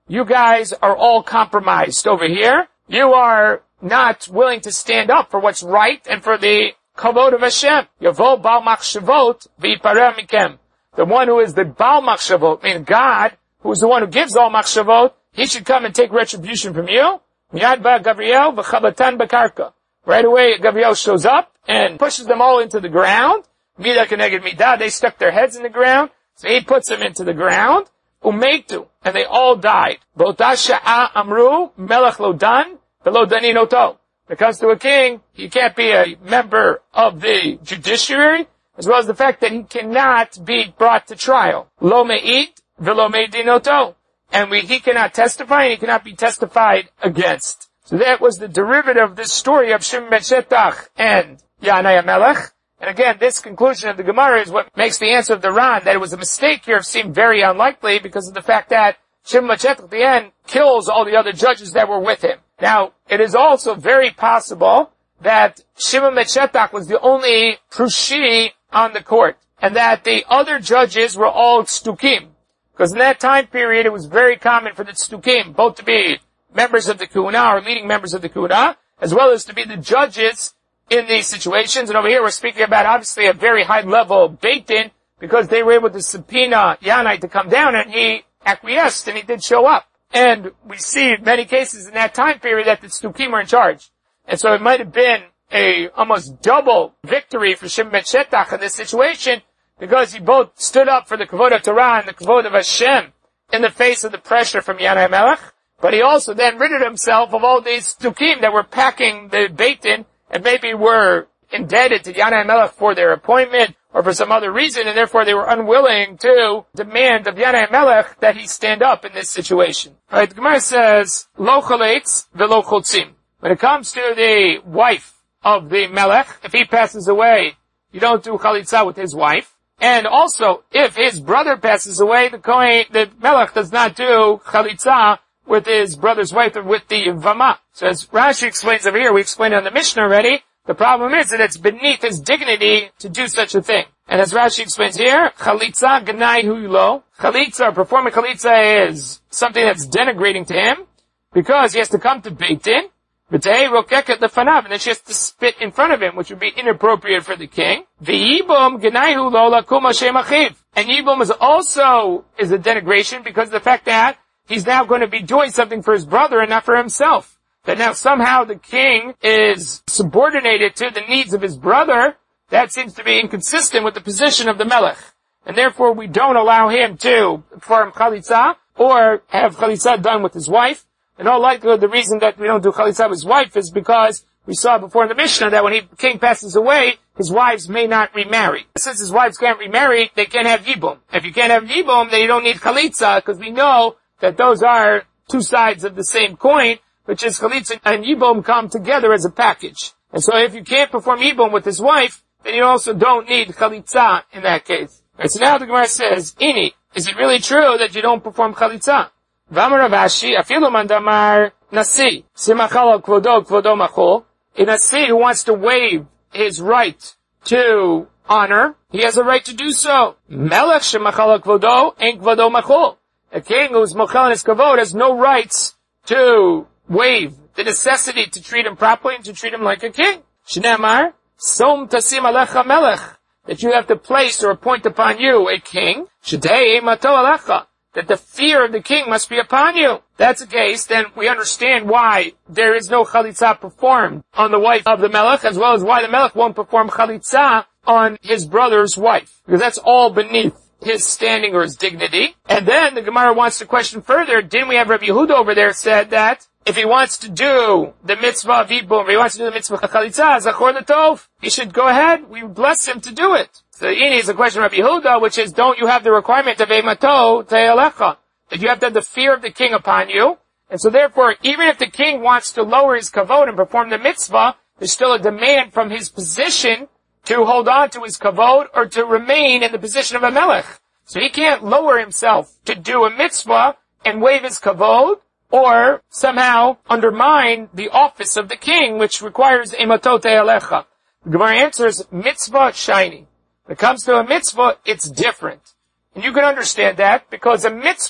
you guys are all compromised over here. You are not willing to stand up for what's right and for the kavod of Hashem. Yavo Baal Machshavot v'yipareh mikem. The one who is the Baal Machshavot, meaning God, who is the one who gives all Machshavot, he should come and take retribution from you. Miyad ba Gabriel v'chabatan b'karka. Right away, Gabriel shows up and pushes them all into the ground. Midah keneged midah. They stuck their heads in the ground, so he puts them into the ground. Umetu, and they all died. B'ota sha'a amru melech lo dan v'lo danin oto. When it comes to a king, he can't be a member of the judiciary, as well as the fact that he cannot be brought to trial. Lo me'it v'lo me'din oto. And we, he cannot testify, and he cannot be testified against. So that was the derivative of this story of Shimon ben Shetach and Yanai HaMelech. And again, this conclusion of the Gemara is what makes the answer of the Ran, that it was a mistake here, seem very unlikely because of the fact that Shimon ben Shetach at the end kills all the other judges that were with him. Now, it is also very possible that Shimon ben Shetach was the only Prushi on the court, and that the other judges were all Tzdukim. Because in that time period, it was very common for the Tzdukim both to be members of the Kuna, or leading members of the Kuna, as well as to be the judges in these situations. And over here we're speaking about obviously a very high level Beit Din, because they were able to subpoena Yanai to come down, and he acquiesced, and he did show up. And we see in many cases in that time period that the Tzdukim were in charge. And so it might have been a almost double victory for Shimon ben Shetach in this situation, because he both stood up for the Kavod of Torah and the Kavod of Hashem in the face of the pressure from Yanai Melech, but he also then ridded himself of all these Tzdukim that were packing the Beit Din, and maybe were indebted to Yanai Melech for their appointment or for some other reason, and therefore they were unwilling to demand of Yanai Melech that he stand up in this situation. All right, the Gemara says, Lo chalitz v'lo chotzim. When it comes to the wife of the Melech, if he passes away, you don't do chalitza with his wife. And also, if his brother passes away, the Kohen, the Melech does not do chalitza with his brother's wife or with the Vama. So as Rashi explains over here, we explained on the Mishnah already, the problem is that it's beneath his dignity to do such a thing. And as Rashi explains here, Chalitza Gnai Huylo. Chalitza, performing Chalitza is something that's denigrating to him, because he has to come to Beit Din, V'tei Rokeket Lefanav, and then she has to spit in front of him, which would be inappropriate for the king. V'yibum Gnai Hulo Lakum Hashem Achiv. And Yibum is also, is a denigration because of the fact that he's now going to be doing something for his brother and not for himself. That now somehow the king is subordinated to the needs of his brother, that seems to be inconsistent with the position of the Melech. And therefore we don't allow him to perform Chalitza or have Chalitza done with his wife. In all likelihood, the reason that we don't do Chalitza with his wife is because we saw before in the Mishnah that when he, the king passes away, his wives may not remarry. Since his wives can't remarry, they can't have Yibum. If you can't have Yibum, then you don't need Chalitza, because we know that those are two sides of the same coin, which is Chalitza and Yibum come together as a package. And so if you can't perform Yibum with his wife, then you also don't need Chalitza in that case. Right, so now the Gemara says, Ini, is it really true that you don't perform Chalitza? V'amar Ravashi, afilu man damar nasi, simachal kvodo kvodo machol. A nasi who wants to waive his right to honor, he has a right to do so. Melech shemachal kvodo en kvodo machol. A king who's mochel in his kavod has no rights to waive the necessity to treat him properly and to treat him like a king. Shneamar, som tasim alecha melech, that you have to place or appoint upon you a king. Shedei mato alecha, that the fear of the king must be upon you. That's the case, then we understand why there is no chalitza performed on the wife of the melech, as well as why the melech won't perform chalitza on his brother's wife, because that's all beneath his standing or his dignity. And then the Gemara wants to question further, didn't we have Rabbi Yehuda over there said that if he wants to do the mitzvah of Yibum, if he wants to do the mitzvah of Chalitza, Zachor L'Tov, he should go ahead, we bless him to do it. So Ini is a question of Rabbi Yehuda, which is, don't you have the requirement of Eimato Te'elecha, that you have to have the fear of the king upon you, and so therefore, even if the king wants to lower his kavod and perform the mitzvah, there's still a demand from his position to hold on to his kavod or to remain in the position of a melech. So he can't lower himself to do a mitzvah and waive his kavod, or somehow undermine the office of the king, which requires Eimato Te'elecha. The Gemara answers, mitzvah shiny. When it comes to a mitzvah, it's different. And you can understand that because a mitzvah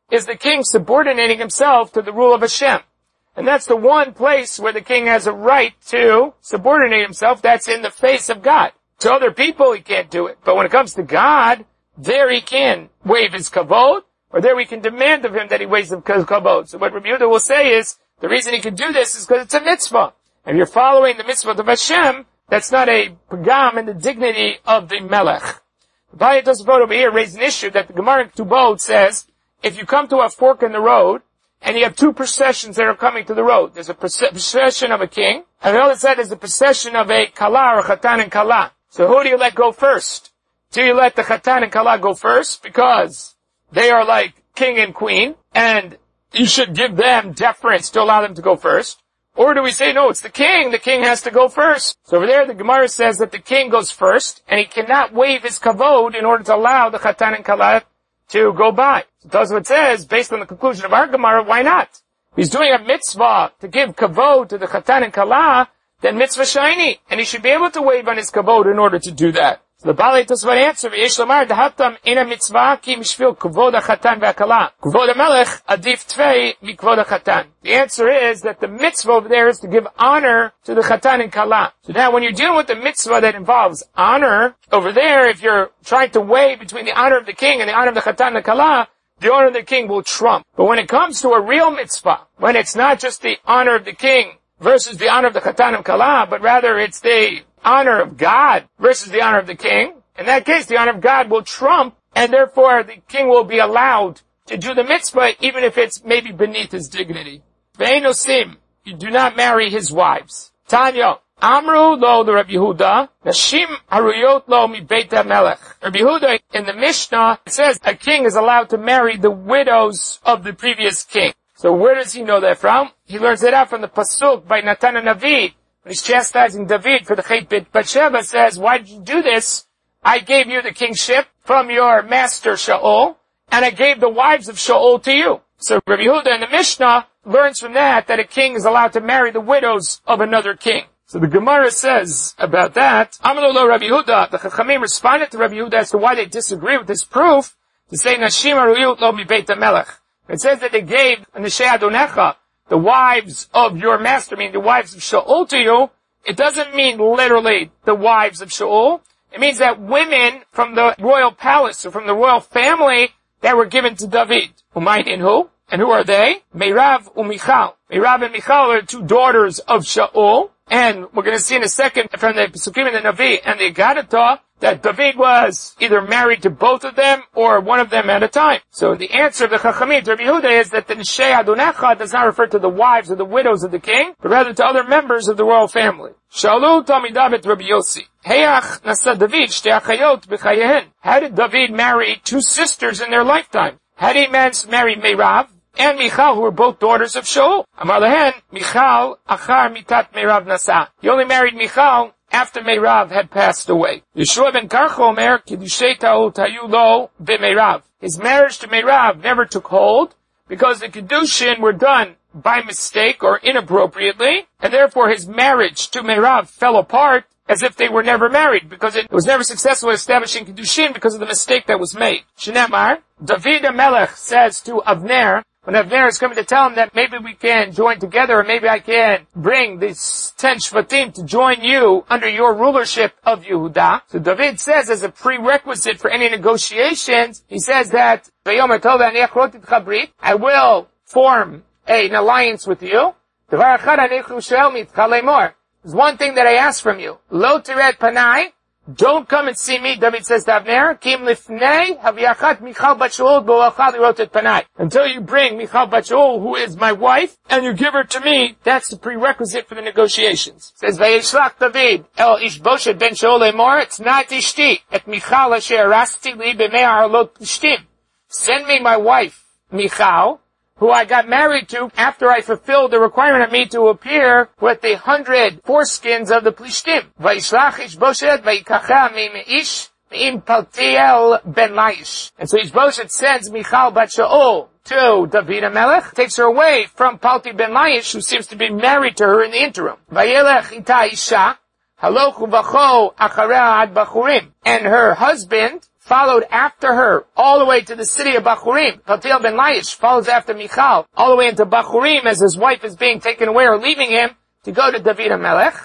is the king subordinating himself to the rule of Hashem. And that's the one place where the king has a right to subordinate himself. That's in the face of God. To other people, he can't do it. But when it comes to God, there he can waive his kavod, or there we can demand of him that he waives his kavod. So what Rabbi Yehuda will say is, the reason he can do this is because it's a mitzvah. If you're following the mitzvah of Hashem, that's not a pagam in the dignity of the melech. Abaye Tosafot over here raised an issue that the Gemara in Ketubot says, if you come to a fork in the road, and you have two processions that are coming to the road. There's a procession of a king, and the other side is a procession of a kala or chatan and kala. So who do you let go first? Do you let the chatan and kala go first? Because they are like king and queen, and you should give them deference to allow them to go first. Or do we say, no, it's the king, the king has to go first. So over there, the Gemara says that the king goes first, and he cannot waive his kavod in order to allow the chatan and kala to go by. So Tosafot says, based on the conclusion of our Gemara, why not? He's doing a mitzvah to give kavod to the chatan and kala, then mitzvah shayni, and he should be able to waive on his kavod in order to do that. So the Balei Tosafot answer, V'yesh lomar dahatam ina mitzvah ki mishvil kavod hachatan v'hakala. Kavod hamelech adif tvei mikvod hachatan. The answer is that the mitzvah over there is to give honor to the chatan and kala. So now when you're dealing with the mitzvah that involves honor, over there, if you're trying to weigh between the honor of the king and the honor of the chatan and the kala, the honor of the king will trump. But when it comes to a real mitzvah, when it's not just the honor of the king versus the honor of the chatan and kala, but rather it's the honor of God versus the honor of the king, in that case, the honor of God will trump, and therefore the king will be allowed to do the mitzvah, even if it's maybe beneath his dignity. Ve'enosim, you do not marry his wives. Tanya, Amru lo the Rabbi Yehuda, Nashim haruyot lo mi beit HaMelech. Rabbi Yehuda, in the Mishnah, it says a king is allowed to marry the widows of the previous king. So where does he know that from? He learns it out from the Pasuk by Natan HaNavi. When he's chastising David for the Chet Beit Bathsheba, says, why did you do this? I gave you the kingship from your master Shaul, and I gave the wives of Shaul to you. So Rabbi Yehuda in the Mishnah learns from that that a king is allowed to marry the widows of another king. So the Gemara says about that, Amalu lo Rabbi Yehuda, the Chachamim responded to Rabbi Yehuda as to why they disagree with this proof, to say, Nashim haruyot lo mi beit HaMelech. It says that they gave Neshei Adonecha, the wives of your master, meaning the wives of Shaul to you. It doesn't mean literally the wives of Shaul. It means that women from the royal palace or from the royal family that were given to David. Umayin in who? And who are they? Meirav uMichal. Meirav and Michal are two daughters of Shaul. And we're going to see in a second from the Pesukim and the Navi and the Agadatah that David was either married to both of them or one of them at a time. So the answer of the Chachamim to Rabbi Yehuda is that the Neshei Adonecha does not refer to the wives or the widows of the king, but rather to other members of the royal family. Shalu Talmidav et Rabbi Yossi. Heach nasa David shtei achayot b'chayehen. How did David marry two sisters in their lifetime? How did he marry Meirav and Michal, who were both daughters of Shaul? Amar lehen, Michal achar mitat Meirav nasa. He only married Michal after Meirav had passed away. Yeshua ben Karcha omer, Kiddushay ta'ot hayu lo b'Meirav. His marriage to Meirav never took hold, because the Kiddushin were done by mistake or inappropriately, and therefore his marriage to Meirav fell apart as if they were never married, because it was never successful in establishing Kiddushin because of the mistake that was made. Shnamar, David HaMelech says to Avner, when Avner is coming to tell him that maybe we can join together, or maybe I can bring these ten Shvatim to join you under your rulership of Yehuda. So David says as a prerequisite for any negotiations, he says that, I will form an alliance with you. There's one thing that I ask from you. Lo tired panai. Don't come and see me, David says to Avner, Kim lifnei haviyachat Michal bat Shaul bo'achal lirotet panai. Until you bring Michal bat Shaul, who is my wife, and you give her to me, that's the prerequisite for the negotiations. It says, Vayishlach David, El Ishboshet ben Shaul lemor, it's not ishti, et Michal asher arasti li b'mei ha'arlot plishtim. Send me my wife, Michal, who I got married to after I fulfilled the requirement of me to appear with the hundred foreskins of the Plishtim. Vayishlach Ishboshet vayikacha mi'ish mi'im Paltiel ben Laish. And so Ishboshet sends Michal bat Shaul to David HaMelech, takes her away from Palti ben Laish, who seems to be married to her in the interim. Vayelech ita isha, halochu v'cho achareh ad bachurim. And her husband followed after her all the way to the city of Bachurim. Paltiel ben Laish follows after Michal all the way into Bachurim as his wife is being taken away or leaving him to go to David HaMelech.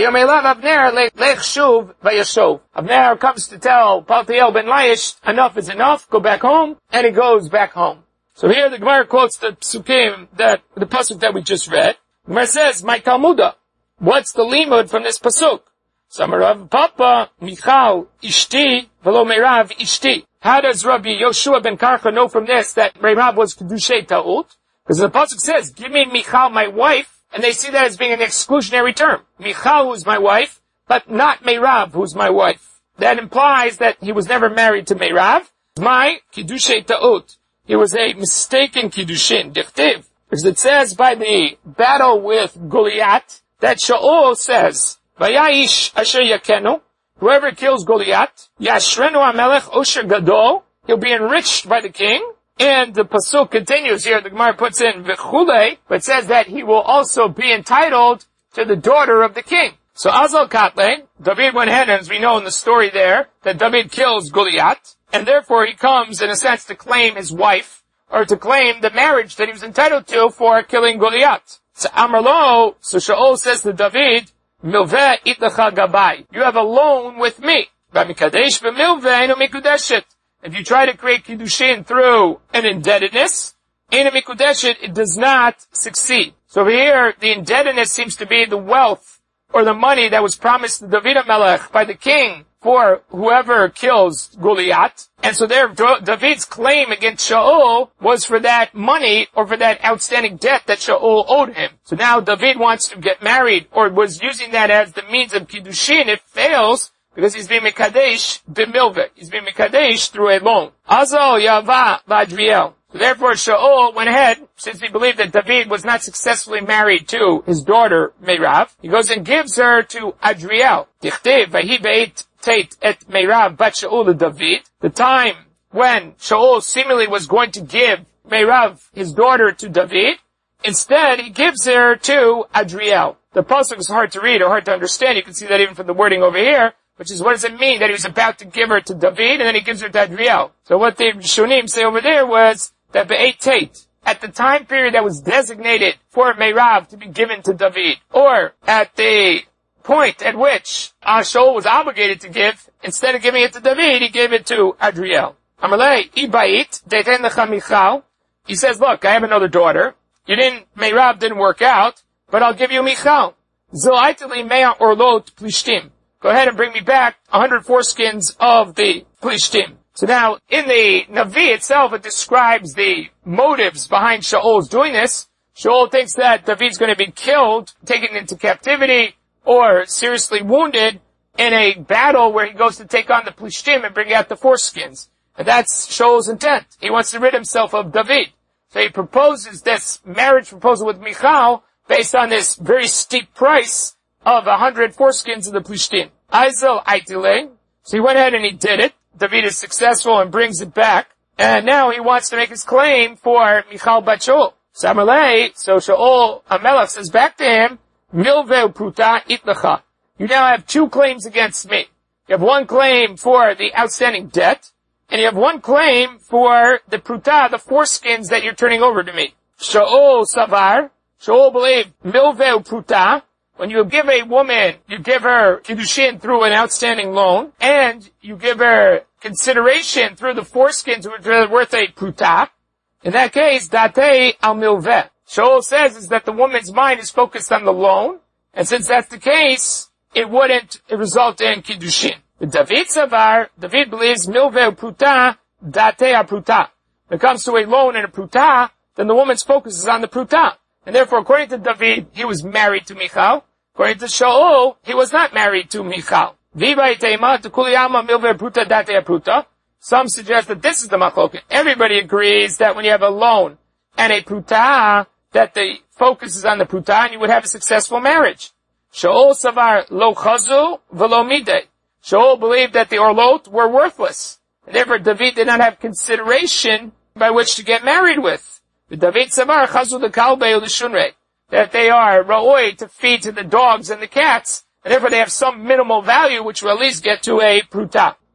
Avner comes to tell Paltiel ben Laish, enough is enough, go back home, and he goes back home. So here the Gemara quotes the psukim, that, the pasuk that we just read. The Gemara says, my Talmuda, what's the limud from this pasuk? Samarav Papa, Michal, Ishti, Velo Meirav, Ishti. How does Rabbi Yoshua ben Karcha know from this that Meirav was Kedushei Ta'ut? Because the pasuk says, give me Michal, my wife, and they see that as being an exclusionary term. Michal, who's my wife, but not Meirav, who's my wife. That implies that he was never married to Meirav. My Kedushei Ta'ut. He was a mistaken Kiddushin, Dichtiv. Because it says by the battle with Goliath, that Shaul says, Vayayish asher yakenu, whoever kills Goliath, Yashrenu HaMelech Osher Gadol, he'll be enriched by the king. And the pasuk continues here, the Gemara puts in V'chulei, but says that he will also be entitled to the daughter of the king. So Azal Katle, David went ahead, and as we know in the story there, that David kills Goliath, and therefore he comes, in a sense, to claim his wife, or to claim the marriage that he was entitled to for killing Goliath. So Amarlo, so Shaul says to David, Milveh itlacha gabai. You have a loan with me. V'mikadesh b'milveh eno mikudeshet. If you try to create Kiddushin through an indebtedness, in a Mikudeshet, it does not succeed. So over here, the indebtedness seems to be the wealth or the money that was promised to David HaMelech by the king for whoever kills Goliath. And so there, David's claim against Shaul was for that money or for that outstanding debt that Shaul owed him. So now David wants to get married or was using that as the means of Kiddushin. It fails, because he's being Mekadesh b'milveh. He's being Mekadesh through a loan. Azal Yava Badriel. So therefore Shaul went ahead, since he believed that David was not successfully married to his daughter Meirav, he goes and gives her to Adriel. Dichtiv Vahi Beit Tate et Meirav bat Shaul David. The time when Shaul seemingly was going to give Meirav, his daughter, to David, instead he gives her to Adriel. The pasuk is hard to read or hard to understand. You can see that even from the wording over here. Which is, what does it mean that he was about to give her to David, and then he gives her to Adriel? So what the Shunim say over there was that Be'et Tate, at the time period that was designated for Meirav to be given to David, or at the point at which Shaul was obligated to give, instead of giving it to David, he gave it to Adriel. Amalei, Ibait, Deten Lecha Michal. He says, look, I have another daughter. You didn't, Meirav didn't work out, but I'll give you Michal. Zilaiteli Mea Orlot Plishtim. Go ahead and bring me back one hundred foreskins of the Plishtim. So now, in the Navi itself, it describes the motives behind Shaul's doing this. Shaul thinks that David's going to be killed, taken into captivity, or seriously wounded in a battle where he goes to take on the Plishtim and bring out the foreskins. And that's Shaul's intent. He wants to rid himself of David. So he proposes this marriage proposal with Michal based on this very steep price of a hundred foreskins of the Plishtim. Aizel Aitile. So he went ahead and he did it. David is successful and brings it back. And now he wants to make his claim for Michal bat Shaul. Samalei, so Shaul HaMelech says back to him, Milveh Pruta Itlacha. You now have two claims against me. You have one claim for the outstanding debt, and you have one claim for the Pruta, the foreskins that you're turning over to me. Shaul Savar. Shaul believed Milveh Pruta. When you give a woman, you give her Kiddushin through an outstanding loan, and you give her consideration through the foreskins which are worth a pruta. In that case, Datei al Milveh. Shaul says is that the woman's mind is focused on the loan, and since that's the case, it wouldn't result in Kiddushin. The David Savar, David believes Milveh pruta, Datei al pruta. When it comes to a loan and a pruta, then the woman's focus is on the pruta. And therefore, according to David, he was married to Michal. According to Shaul, he was not married to Michal. Some suggest that this is the machloket. Everybody agrees that when you have a loan and a pruta, that the focus is on the pruta, and you would have a successful marriage. Shaul savar lo chazu velo midei. Shaul believed that the orlot were worthless. And therefore, David did not have consideration by which to get married with. The David Savar chazu the kalbei u'leshunrei, that they are ra'oi to feed to the dogs and the cats, and therefore they have some minimal value which will at least get to a pruta.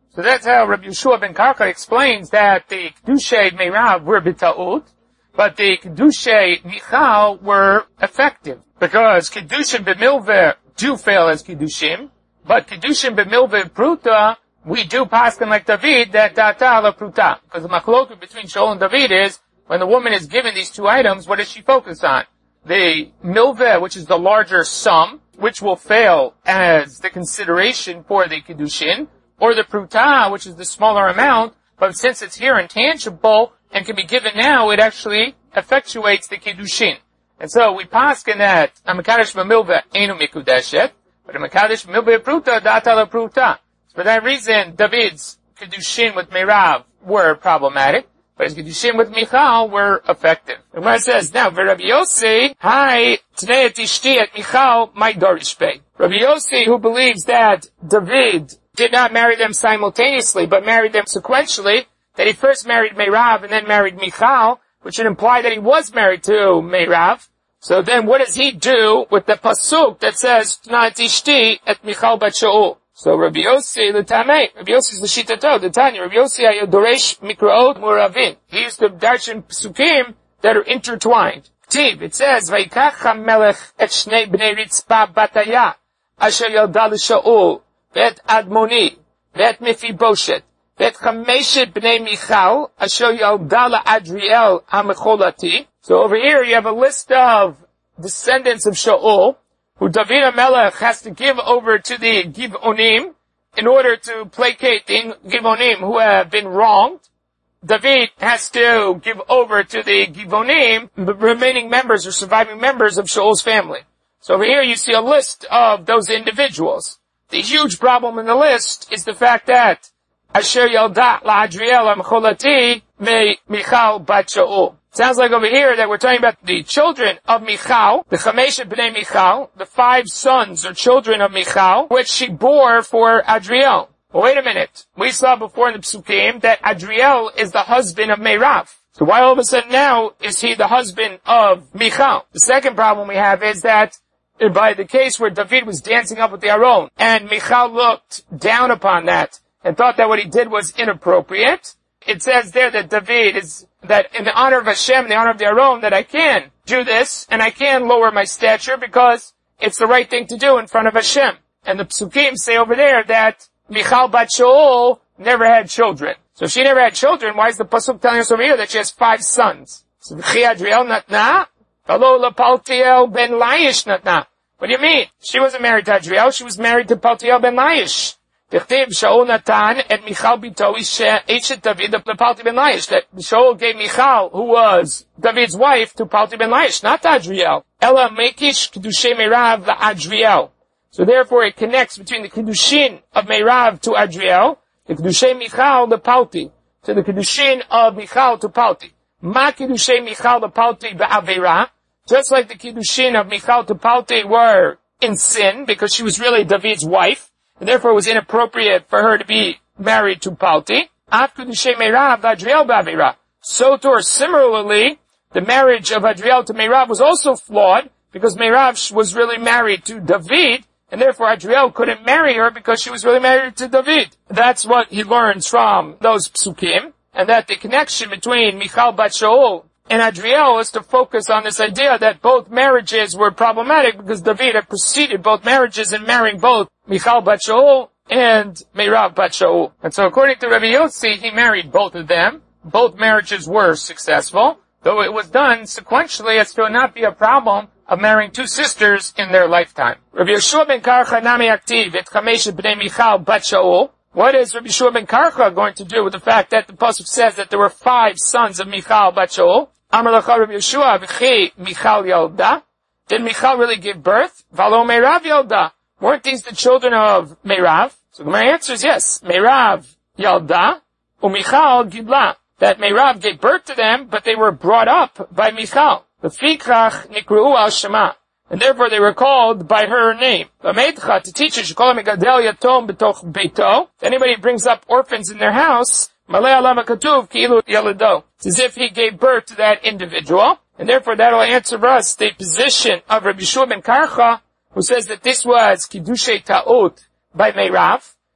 So that's how Rabbi Yeshua ben Karcha explains that the Kedushay Meirav were b'ta'ut, but the Kedushay Michal were effective. Because Kedushin b'milveh do fail as Kedushim, but Kedushin b'milveh pruta, we do paskin like David, that data la pruta. Because the machloket between Shaul and David is, when the woman is given these two items, what does she focus on? The milveh, which is the larger sum, which will fail as the consideration for the Kedushin, or the pruta, which is the smaller amount, but since it's here intangible and can be given now, it actually effectuates the Kedushin. And so we paskin that a mekadesh b'milveh einu mikudeshet, but a mekadesh b'milveh pruta data la pruta. For that reason, David's Kedushin with Meirav were problematic, but his Kedushin with Michal were effective. The Gemara says, now, Rabbi Yossi, hi, Tnei et ishti et Michal, my dorish pei. Rabbi Yossi, who believes that David did not marry them simultaneously, but married them sequentially, that he first married Meirav and then married Michal, which would imply that he was married to Meirav. So then what does he do with the pasuk that says, Tnei et ishti et Michal bat Shaul? So Rabbi Yossi, the Tamei, Rabbi Yossi's the Shitato, the Tanya, Rabbi Yossi ayodoresh mikraot muravin. He used to darshan psukim that are intertwined. Tiv, it says, Vayikach HaMelech et shnei bnei Ritzpa bataya, asher yalda l'Shaul, vet Admoni, vet Mephibosheth, vet Chameshet bnei Michal, asher yalda l'Adriel HaMecholati. So over here you have a list of descendants of Shaul, who David HaMelech has to give over to the Givonim in order to placate the Givonim who have been wronged. David has to give over to the Givonim the remaining members or surviving members of Shaul's family. So over here you see a list of those individuals. The huge problem in the list is the fact that Asher Yalda LaAdriel HaMecholati me Michal bat Shaul. Sounds like over here that we're talking about the children of Michal, the Chameshet bnei Michal, the five sons or children of Michal, which she bore for Adriel. Well, wait a minute. We saw before in the Psukim that Adriel is the husband of Meirav. So why all of a sudden now is he the husband of Michal? The second problem we have is that by the case where David was dancing up with the Aron, and Michal looked down upon that and thought that what he did was inappropriate, it says there that David is, that in the honor of Hashem, in the honor of the Aron, that I can do this, and I can lower my stature because it's the right thing to do in front of Hashem. And the Psukim say over there that Michal bat Shaul never had children. So if she never had children, why is the Pasuk telling us over here that she has five sons? So V'chi Adriel natna, v'lo lePaltiel ben Laish natna. What do you mean? She wasn't married to Adriel, she was married to Paltiel ben Laish. Dichtiv Shaul Natan and Michal Bito Eshet David lePalti ben Laish. That Shaul gave Michal, who was David's wife, to Palti ben Laish, not to Adriel. Ella Mekish Kedushay Meirav LaAdriel. So therefore it connects between the Kedushin of Meirav to Adriel, the Kedushay Michal to Palti, to the Kedushin of Michal to Palti. Ma Kedushay Michal to Palti be'avera, just like the Kedushin of Michal to Palti were in sin, because she was really David's wife, and therefore it was inappropriate for her to be married to Palti. Af Kedushay Meirav Adriel be'avera. So too, similarly, the marriage of Adriel to Meirav was also flawed, because Meirav was really married to David, and therefore Adriel couldn't marry her because she was really married to David. That's what he learns from those psukim, and that the connection between Michal bat Shaul and Adriel is to focus on this idea that both marriages were problematic because David had preceded both marriages in marrying both Michal bat Shaul and Meirav bat Shaul. And so according to Rabbi Yossi, he married both of them. Both marriages were successful, though it was done sequentially as to not be a problem of marrying two sisters in their lifetime. Rabbi Yeshua ben Karcha nami aktiv et chameshet bnei Michal bat Shaul. What is Rabbi Yeshua ben Karcha going to do with the fact that the pasuk says that there were five sons of Michal bat Shaul? Amar lecha Rabbi Yeshua v'chi Michal yalda. Did Michal really give birth? V'lo Meirav yalda. Weren't these the children of Meirav? So the answer is yes. Meirav yalda u'Michal gibla. That Meirav gave birth to them, but they were brought up by Michal. Lefikrach nikru'u al shema. And therefore they were called by her name. V'meidcha, to teach us, shekol megadel yatom betoch beito. If anybody brings up orphans in their house, malei alav hakatuv ki'ilu yalido. It's as if he gave birth to that individual. And therefore that will answer us the position of Rabbi Yeshua ben Karcha, who says that this was Kiddushay Ta'ut by Meirav,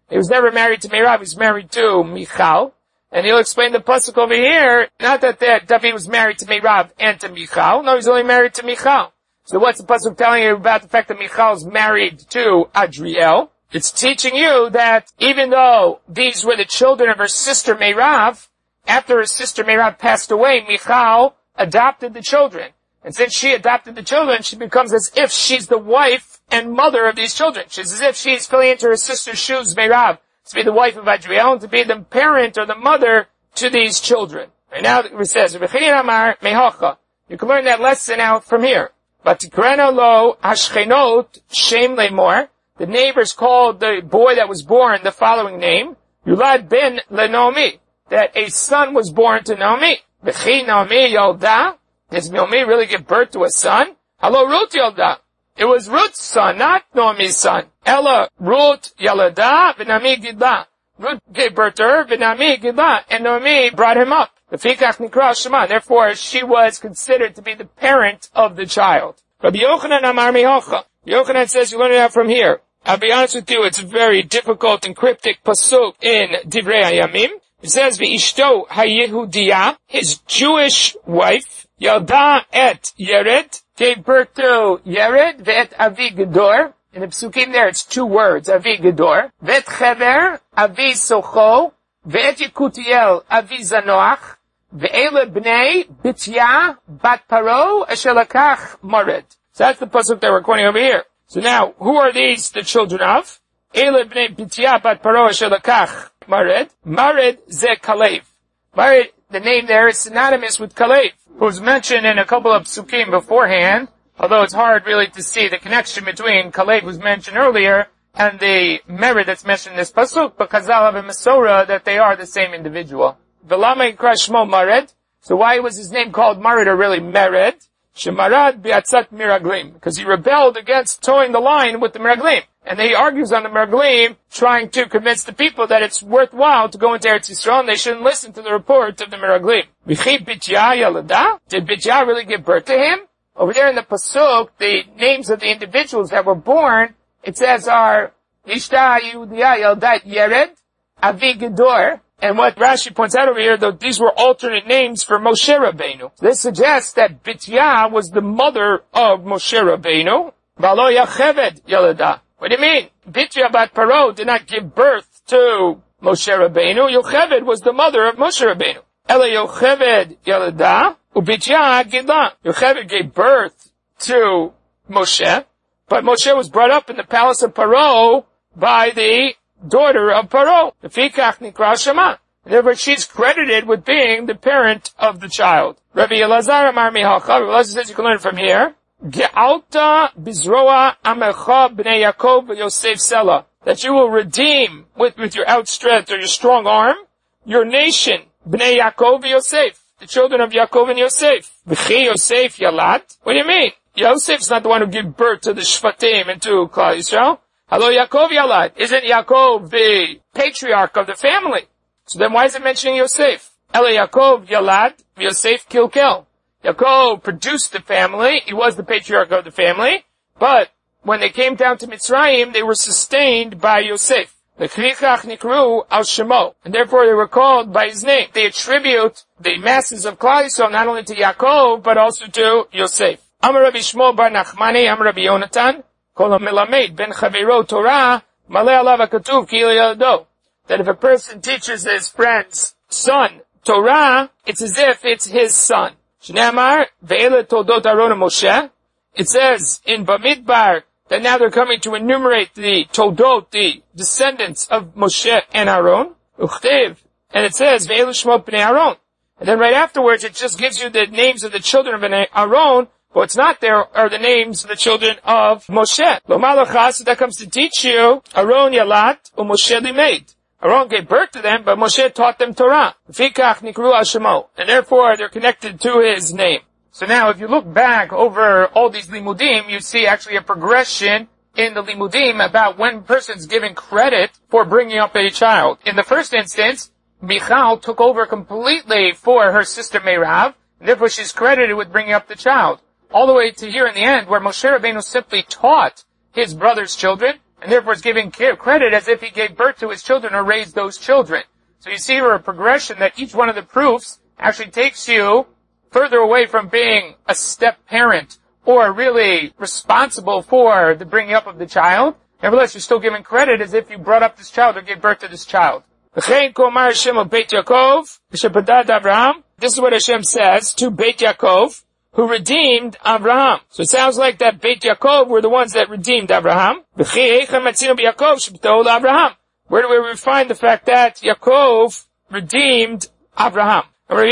He was never married to Meirav, he was married to Michal. And he'll explain the pasuk over here, not that, that David was married to Meirav and to Michal. No, he's only married to Michal. So what's the pasuk telling you about the fact that Michal is married to Adriel? It's teaching you that even though these were the children of her sister Meirav, after her sister Meirav passed away, Michal adopted the children. And since she adopted the children, she becomes as if she's the wife and mother of these children. She's as if she's filling into her sister's shoes, Meirav, to be the wife of Adriel and to be the parent or the mother to these children. Right now it says, you can learn that lesson out from here. But lo hashchenot shem lemor, the neighbors called the boy that was born the following name, Yulad ben leNaomi, that a son was born to Naomi. V'chi Naomi yolda, does Naomi really give birth to a son? Hello, Ruth yolda. It was Ruth's son, not Naomi's son. Ella, Ruth yalada, v'Naomi gidla. Ruth gave birth to her, v'Naomi gidla, and Naomi brought him up. V'fikach nikra Shema. Therefore, she was considered to be the parent of the child. Rabbi Yochanan Amar Mehocha. Yochanan says you learn it out from here. I'll be honest with you, it's a very difficult and cryptic pasuk in Divrei Hayamim. It says, V'ishto haYehudiyah, his Jewish wife, Yalda et Yered, gave birth to Yered, Ve'et Avi Gedor. In the psukim there, it's two words, Avi Gedor. Ve'et Chever, Avi Socho, Ve'et Yekutiel, Avi Zanoach, Ve'ele Bnei, Bitya, Bat Paro, Asher Lakach, Mored. So that's the pasuk that we're quoting over here. So now, who are these the children of? Ele Bnei Bitya, Bat Paro, Asher Lakach, Mored. Mored ze Kalev. Mored, the name there is synonymous with Kalev, who was mentioned in a couple of psukim beforehand, although it's hard really to see the connection between Kalev, who's mentioned earlier, and the Mered that's mentioned in this pasuk, but Chazal have a Masorah that they are the same individual. V'lama yikra shmo Mored. So why was his name called Mored or really Mered? Shemarad bi'atzat miraglim. Because he rebelled against towing the line with the miraglim. And he argues on the miraglim, trying to convince the people that it's worthwhile to go into Eretz Yisrael and they shouldn't listen to the report of the miraglim. V'chi Bitya yalada? Did Bitya really give birth to him? Over there in the pasuk, the names of the individuals that were born, it says are Ishta Yehudiya Yaldat Yered, Avi Gedor. And what Rashi points out over here, though, these were alternate names for Moshe Rabbeinu. This suggests that Bitya was the mother of Moshe Rabbeinu. V'alo Yacheved Yalada. What do you mean? Bitya bat Paro did not give birth to Moshe Rabbeinu. Yocheved was the mother of Moshe Rabbeinu. Ela Yocheved Yalada, uBitya Gidla. Yocheved gave birth to Moshe, but Moshe was brought up in the palace of Paro by the daughter of Paro. V'fikach nikra Shema. Therefore, she's credited with being the parent of the child. Rabbi Elazar Amar Mihacha. Rabbi Elazar says you can learn from here. Ge'alta bizroa amecha b'nei Yaakov Yosef Sela. That you will redeem with, with your outstretched or your strong arm, your nation, b'nei Yaakov Yosef. The children of Yaakov and Yosef. V'chi Yosef Yalat. What do you mean? Yosef's not the one who gave birth to the Shvatim and to Klal Yisrael. Hello, Yaakov Yalat. Isn't Yaakov the patriarch of the family? So then why is it mentioning Yosef? Ela Yaakov Yalat, Yosef Kilkel. Yaakov produced the family. He was the patriarch of the family. But when they came down to Mitzrayim, they were sustained by Yosef. The Chrichach Nikru al Shemo. And therefore they were called by his name. They attribute the masses of Klal Yisrael not only to Yaakov, but also to Yosef. Amar Rabbi Shmuel bar Nachmani, Amar Rabbi Yonatan, Kol ha-melamed ben chavero Torah, maleh alav hakatuv ki yalado. That if a person teaches his friend's son Torah, it's as if it's his son. Shneamar, ve'ele toldot Aaron Moshe. It says in Bamidbar that now they're coming to enumerate the toldot, the descendants of Moshe and Aaron. Uchtev. And it says, ve'ele shmot bnei Aaron. And then right afterwards it just gives you the names of the children of Aaron. What's not there are the names of the children of Moshe. Lo malachas, that comes to teach you, Aaron Yalat, or Moshe Limeid. Aaron gave birth to them, but Moshe taught them Torah. Fikach nikru Hashemo. And therefore they're connected to his name. So now if you look back over all these limudim, you see actually a progression in the limudim about when a person's given credit for bringing up a child. In the first instance, Michal took over completely for her sister Meirav, and therefore she's credited with bringing up the child. All the way to here in the end, where Moshe Rabbeinu simply taught his brother's children, and therefore is giving credit as if he gave birth to his children or raised those children. So you see here a progression that each one of the proofs actually takes you further away from being a step-parent or really responsible for the bringing up of the child. Nevertheless, you're still giving credit as if you brought up this child or gave birth to this child. This is what Hashem says to Beit Yaakov, who redeemed Abraham. So it sounds like that Beit Yaakov were the ones that redeemed Abraham. Where do we find the fact that Yaakov redeemed Abraham?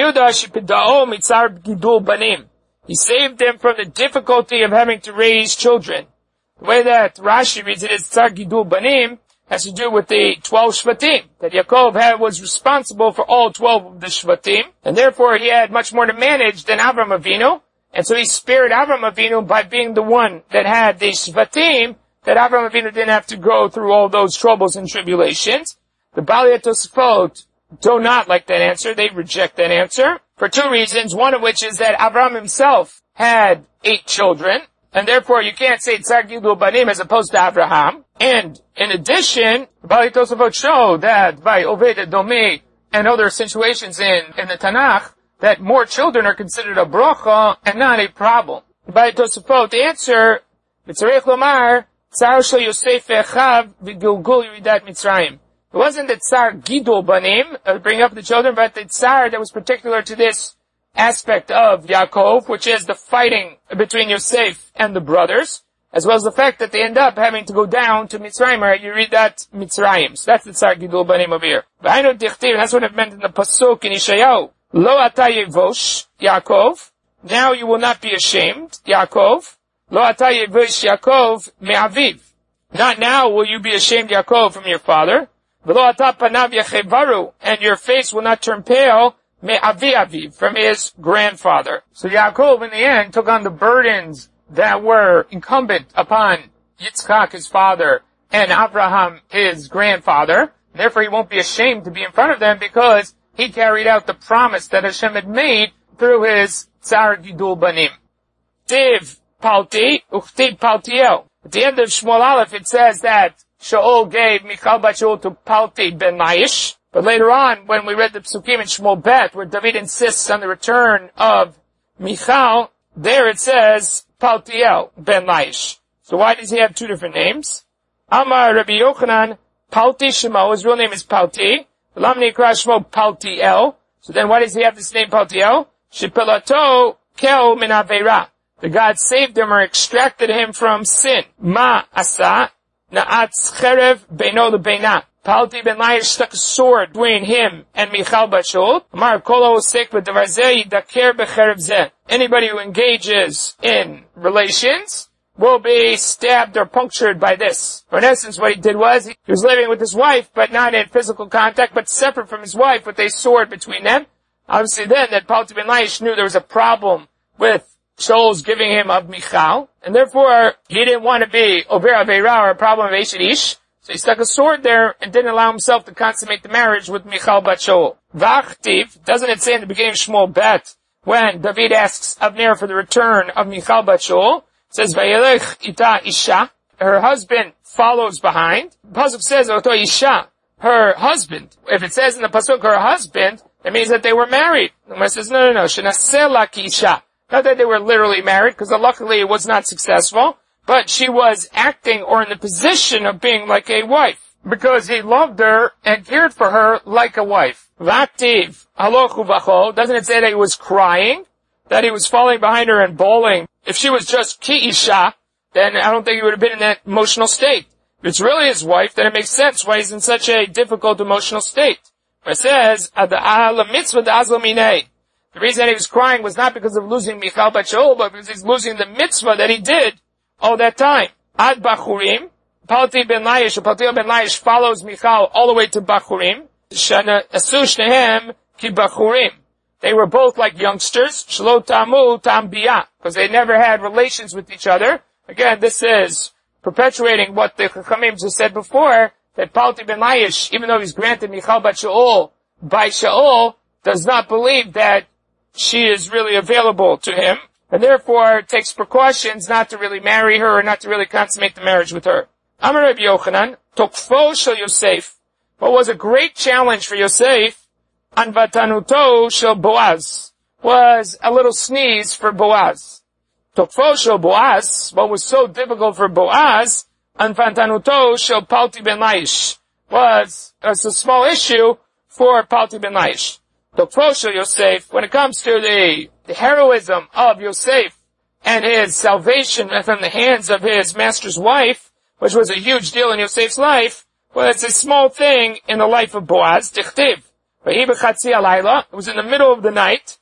He saved them from the difficulty of having to raise children. The way that Rashi reads it is Tzar Gidul Banim has to do with the twelve Shvatim, that Yaakov had, was responsible for all twelve of the Shvatim, and therefore he had much more to manage than Avram Avinu, and so he spared Avram Avinu by being the one that had the Shvatim, that Avram Avinu didn't have to go through all those troubles and tribulations. The Balei Tosafot do not like that answer. They reject that answer for two reasons, one of which is that Avram himself had eight children, and therefore you can't say Tzar Gidul Banim as opposed to Abraham. And in addition, the Balei Tosafot show that by Oved Edomi and other situations in, in the Tanakh, that more children are considered a bracha and not a problem. The Balei Tosafot, the answer, B'tzarech Lomar, Tzar Shel Yosef Echav V'Gilgul Yeridat Mitzrayim. It wasn't the Tzar Gidul Banim, uh, bring up the children, but the Tzar that was particular to this aspect of Yaakov, which is the fighting between Yosef and the brothers, as well as the fact that they end up having to go down to Mitzrayim, or you read that Mitzrayim. So that's the Tzar Gidul Banim over here. V'hainu dichtiv, that's what it meant in the Pasuk in Yeshayahu. Lo ata yevosh, Yaakov. Now you will not be ashamed, Yaakov. Lo ata yevosh, Yaakov, me'aviv. Not now will you be ashamed, Yaakov, from your father. V'lo ata panav yachevaru, and your face will not turn pale, me'avi aviv, from his grandfather. So Yaakov, in the end, took on the burdens that were incumbent upon Yitzchak, his father, and Abraham, his grandfather. Therefore, he won't be ashamed to be in front of them because he carried out the promise that Hashem had made through his Tzar Gidul Banim. Tiv Palti, Uchtiv Paltiel. At the end of Shmuel Aleph, it says that Shaul gave Michal bat Shaul to Palti ben Laish. But later on, when we read the Psukim in Shmuel Bet, where David insists on the return of Michal, there it says Paltiel ben Laish. So why does he have two different names? Amar Rabbi Yochanan, Palti Shemo, his real name is Palti. Lamni Ikra Shmo Paltiel. So then why does he have this name Paltiel? Shepelato kel min aveira. The God saved him or extracted him from sin. Ma asa na'atz cherev beino lebeina. Palti ben Laish stuck a sword between him and Michal bat Shaul. Amar kol ha'osek b'davar zeh yidaker b'cherev zeh. Anybody who engages in relations will be stabbed or punctured by this. For in essence, what he did was, he was living with his wife, but not in physical contact, but separate from his wife with a sword between them. Obviously then, that Palti ben Laish knew there was a problem with Shaul's giving him of Michal, and therefore, he didn't want to be over Aveira or a problem of Eshet Ish, so he stuck a sword there and didn't allow himself to consummate the marriage with Michal bat Shaul. Vachtiv, doesn't it say in the beginning of Shmuel Bet, when David asks Abner for the return of Michal bat Shaul, it says, Vayelech ita isha, her husband follows behind. The Pasuk says, Oto isha, her husband. If it says in the Pasuk, her husband, it means that they were married. The Gemara says, no, no, no, shenasela ki isha. Not that they were literally married, because luckily it was not successful, but she was acting or in the position of being like a wife, because he loved her and cared for her like a wife. V'aktiv halochu v'chol, doesn't it say that he was crying? That he was falling behind her and bawling? If she was just ki isha, then I don't think he would have been in that emotional state. If it's really his wife, then it makes sense why he's in such a difficult emotional state. It says, the reason that he was crying was not because of losing Michal bat Shaul, but because he's losing the mitzvah that he did all that time. Ad Bachurim, Palti ben Laish, or Paltiel ben Laish follows Michal all the way to Bachurim. Shana asu shnehem ki Bachurim. They were both like youngsters, Shlo Tamu Tam Biyah, because they never had relations with each other. Again, this is perpetuating what the Chachamim just said before, that Palti ben Laish, even though he's granted Michal bat Shaul by Shaul, does not believe that she is really available to him, and therefore takes precautions not to really marry her or not to really consummate the marriage with her. Amar Rabbi Yochanan, Tokfo shel Yosef. What was a great challenge for Yosef, Anvatanuto shel Boaz, was a little sneeze for Boaz. Tokfo shel Boaz, what was so difficult for Boaz, Anvatanuto shel Palti ben Laish, was, was a small issue for Palti ben Laish. Tokfo shel Yosef, when it comes to the, the heroism of Yosef and his salvation from the hands of his master's wife, which was a huge deal in Yosef's life, well, it's a small thing in the life of Boaz. Tichtiv. It was in the middle of the night.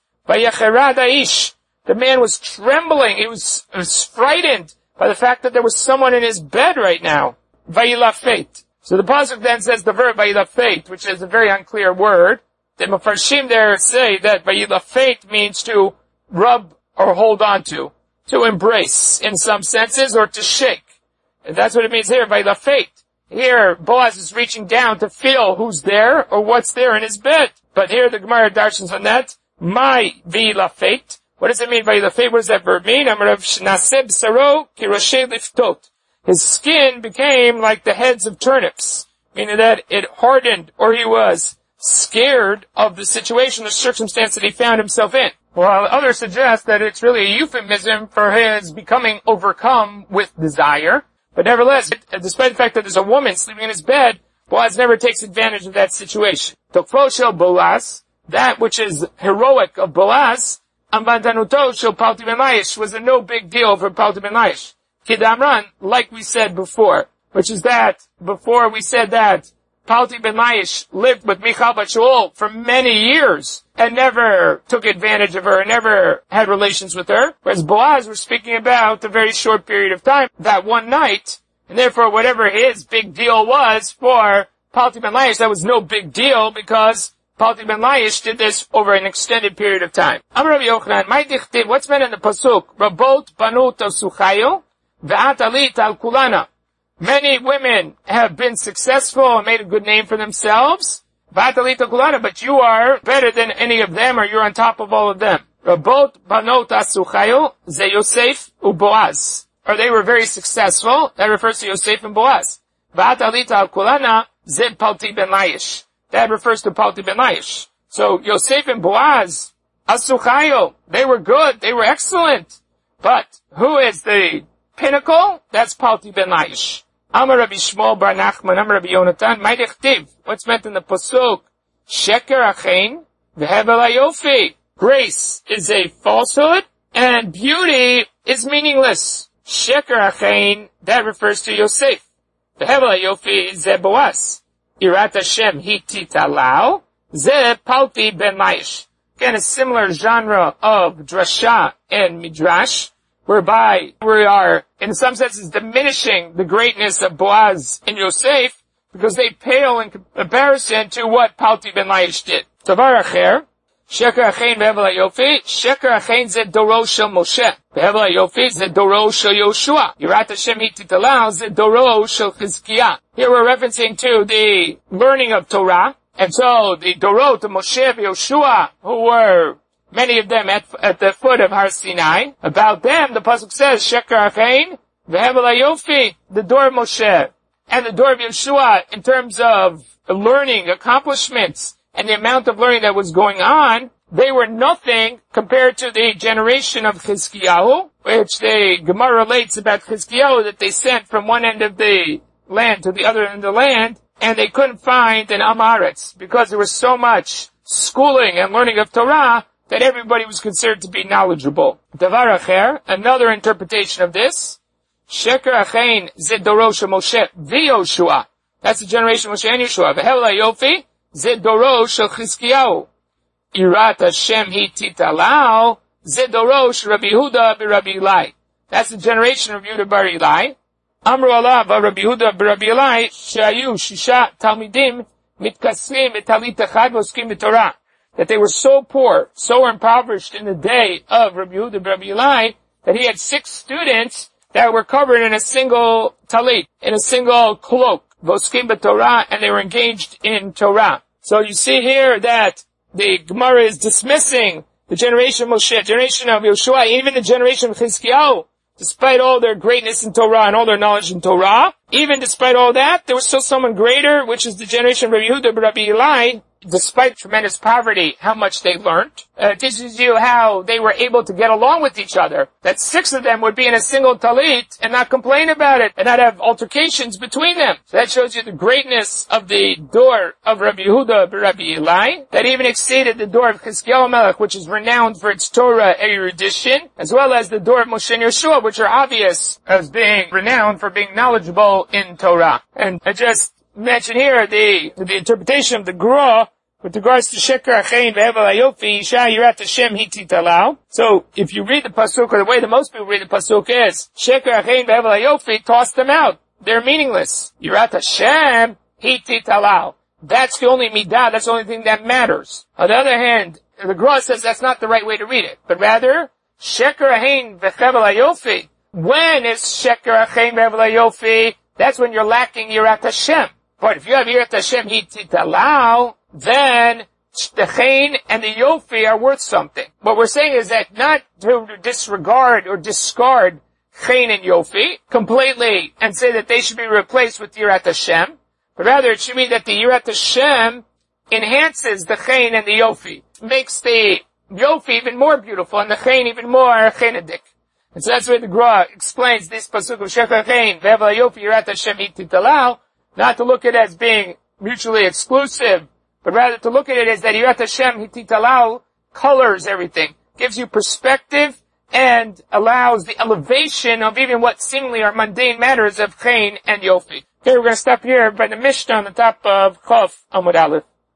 The man was trembling. He was, he was frightened by the fact that there was someone in his bed right now. Vayilafet. So the pasuk then says the verb vayilafet, which is a very unclear word. The Mefarshim there say that vayilafet means to rub or hold on to, to embrace in some senses, or to shake. And that's what it means here, vayilafet. Here, Boaz is reaching down to feel who's there or what's there in his bed. But here the Gemara darshans on that. My v'ilafet. What does it mean v'ilafet? What does that verb mean? Naseb saro kiroshe liftot. His skin became like the heads of turnips, meaning that it hardened, or he was scared of the situation, the circumstance that he found himself in. While others suggest that it's really a euphemism for his becoming overcome with desire. But nevertheless, despite the fact that there's a woman sleeping in his bed, Boaz never takes advantage of that situation. Tokfo shel Boaz, that which is heroic of Boaz, Amvantanuto shel Palti ben Laish, was a no big deal for Palti ben Laish. Kidamran, like we said before, which is that, before we said that, Palti ben Laish lived with Michal bat Shaul for many years and never took advantage of her, never had relations with her. Whereas Boaz, we're speaking about a very short period of time, that one night, and therefore whatever his big deal was for Palti ben Laish, that was no big deal because Palti ben Laish did this over an extended period of time. Amar Rabbi Yochanan, my dichtiv, what's meant in the pasuk? Rabot banut suchayo ve'at alit al kulana. Many women have been successful and made a good name for themselves. But you are better than any of them, or you're on top of all of them. Rabot banot asuchayo ze Yosef u Boaz. Or they were very successful. That refers to Yosef and Boaz. V'at alita al kulana ze Palti ben Laish. That refers to Palti ben Laish. So Yosef and Boaz, asuchayo, they were good, they were excellent. But who is the pinnacle? That's Palti ben Laish. Amar Rabbi Shmuel bar Nachman, Amar Rabbi Yonatan, my dichtiv. What's meant in the pasuk? Sheker achein v'hevel hayofi. Grace is a falsehood, and beauty is meaningless. Sheker achein, that refers to Yosef. V'hevel hayofi ze Boaz. Irat Hashem hi titalau, ze Palti ben Laish. Again, a similar genre of drasha and midrash, whereby we are, in some senses, diminishing the greatness of Boaz and Yosef, because they pale in comparison to what Palti ben Laish did. Tavar acher, sheker achein v'hevel hayofi, sheker achein ze doro shel Moshe, v'hevel hayofi ze doro shel Yoshua, Yirat Hashem hi titalau ze doro shel Chizkiah. Here we're referencing to the learning of Torah, and so the Dorot of Moshe and Yoshua, who were many of them at, at the foot of Har Sinai. About them, the pasuk says, Sheker achein v'hevel hayofi, the door of Moshe, and the door of Yeshua, in terms of learning, accomplishments, and the amount of learning that was going on, they were nothing compared to the generation of Chizkiyahu, which the Gemara relates about Chizkiyahu, that they sent from one end of the land to the other end of the land, and they couldn't find an Amaretz, because there was so much schooling and learning of Torah, that everybody was considered to be knowledgeable. Davar acher, another interpretation of this, Sheker achein ze doro shel Moshe v'Yoshua. That's the generation of Moshe and Yeshua. V'hevel hayofi ze doro shel Chizkiyahu. Irat Hashem hi titalau ze doro shel Rabbi Yehuda b'Rabbi Eli. That's the generation of Yehuda bar Eli. Amru alav Rabbi Yehuda b'Rabbi Eli shayu shisha talmidim mitkaslim b'talit echad v'oskim b'Torah. That they were so poor, so impoverished in the day of Rabbi Yehuda Rabbi Eli, that he had six students that were covered in a single talit, in a single cloak, voskim b'Torah, and they were engaged in Torah. So you see here that the Gemara is dismissing the generation of Moshe, generation of Yeshua, even the generation of Chizkiyahu, despite all their greatness in Torah and all their knowledge in Torah, even despite all that, there was still someone greater, which is the generation of Rabbi Yehuda and Rabbi Eli, despite tremendous poverty, how much they learned. Uh, it teaches you how they were able to get along with each other. That six of them would be in a single talit and not complain about it and not have altercations between them. So that shows you the greatness of the door of Rabbi Yehuda and Rabbi Eli, that even exceeded the door of Chizkiyahu Melech, which is renowned for its Torah erudition, as well as the door of Moshe and Yeshua, which are obvious as being renowned for being knowledgeable in Torah. And I just mention here the the interpretation of the Gra with regards to Sheker Achein Ve'evel Hayofi Isha Yirat Hashem Hititalau. So if you read the pasuk, or the way that most people read the pasuk is Sheker Achein Ve'evel Hayofi, toss them out. They're meaningless. Yirat Hashem Hititalau. That's the only midah. That's the only thing that matters. On the other hand, the Gra says that's not the right way to read it, but rather Sheker Achein Ve'evel Hayofi. When is Sheker Achein Ve'evel Hayofi? That's when you're lacking Yirat Hashem. But if you have Yirat Hashem Hititalau, then the Chain and the Yofi are worth something. What we're saying is that not to disregard or discard Chain and Yofi completely and say that they should be replaced with Yirat Hashem, but rather it should mean that the Yirat Hashem enhances the Chain and the Yofi, makes the Yofi even more beautiful and the Chain even more Chainadik. And so that's where the Gra explains this pasuk of Sheker Chain Ve'evel Hayofi Yirat Hashem Hititalau, not to look at it as being mutually exclusive, but rather to look at it as that Yirat Hashem Hititalau colors everything, gives you perspective, and allows the elevation of even what seemingly are mundane matters of Chain and Yofi. Okay, we're going to stop here by the Mishnah on the top of Chof Amud Aleph.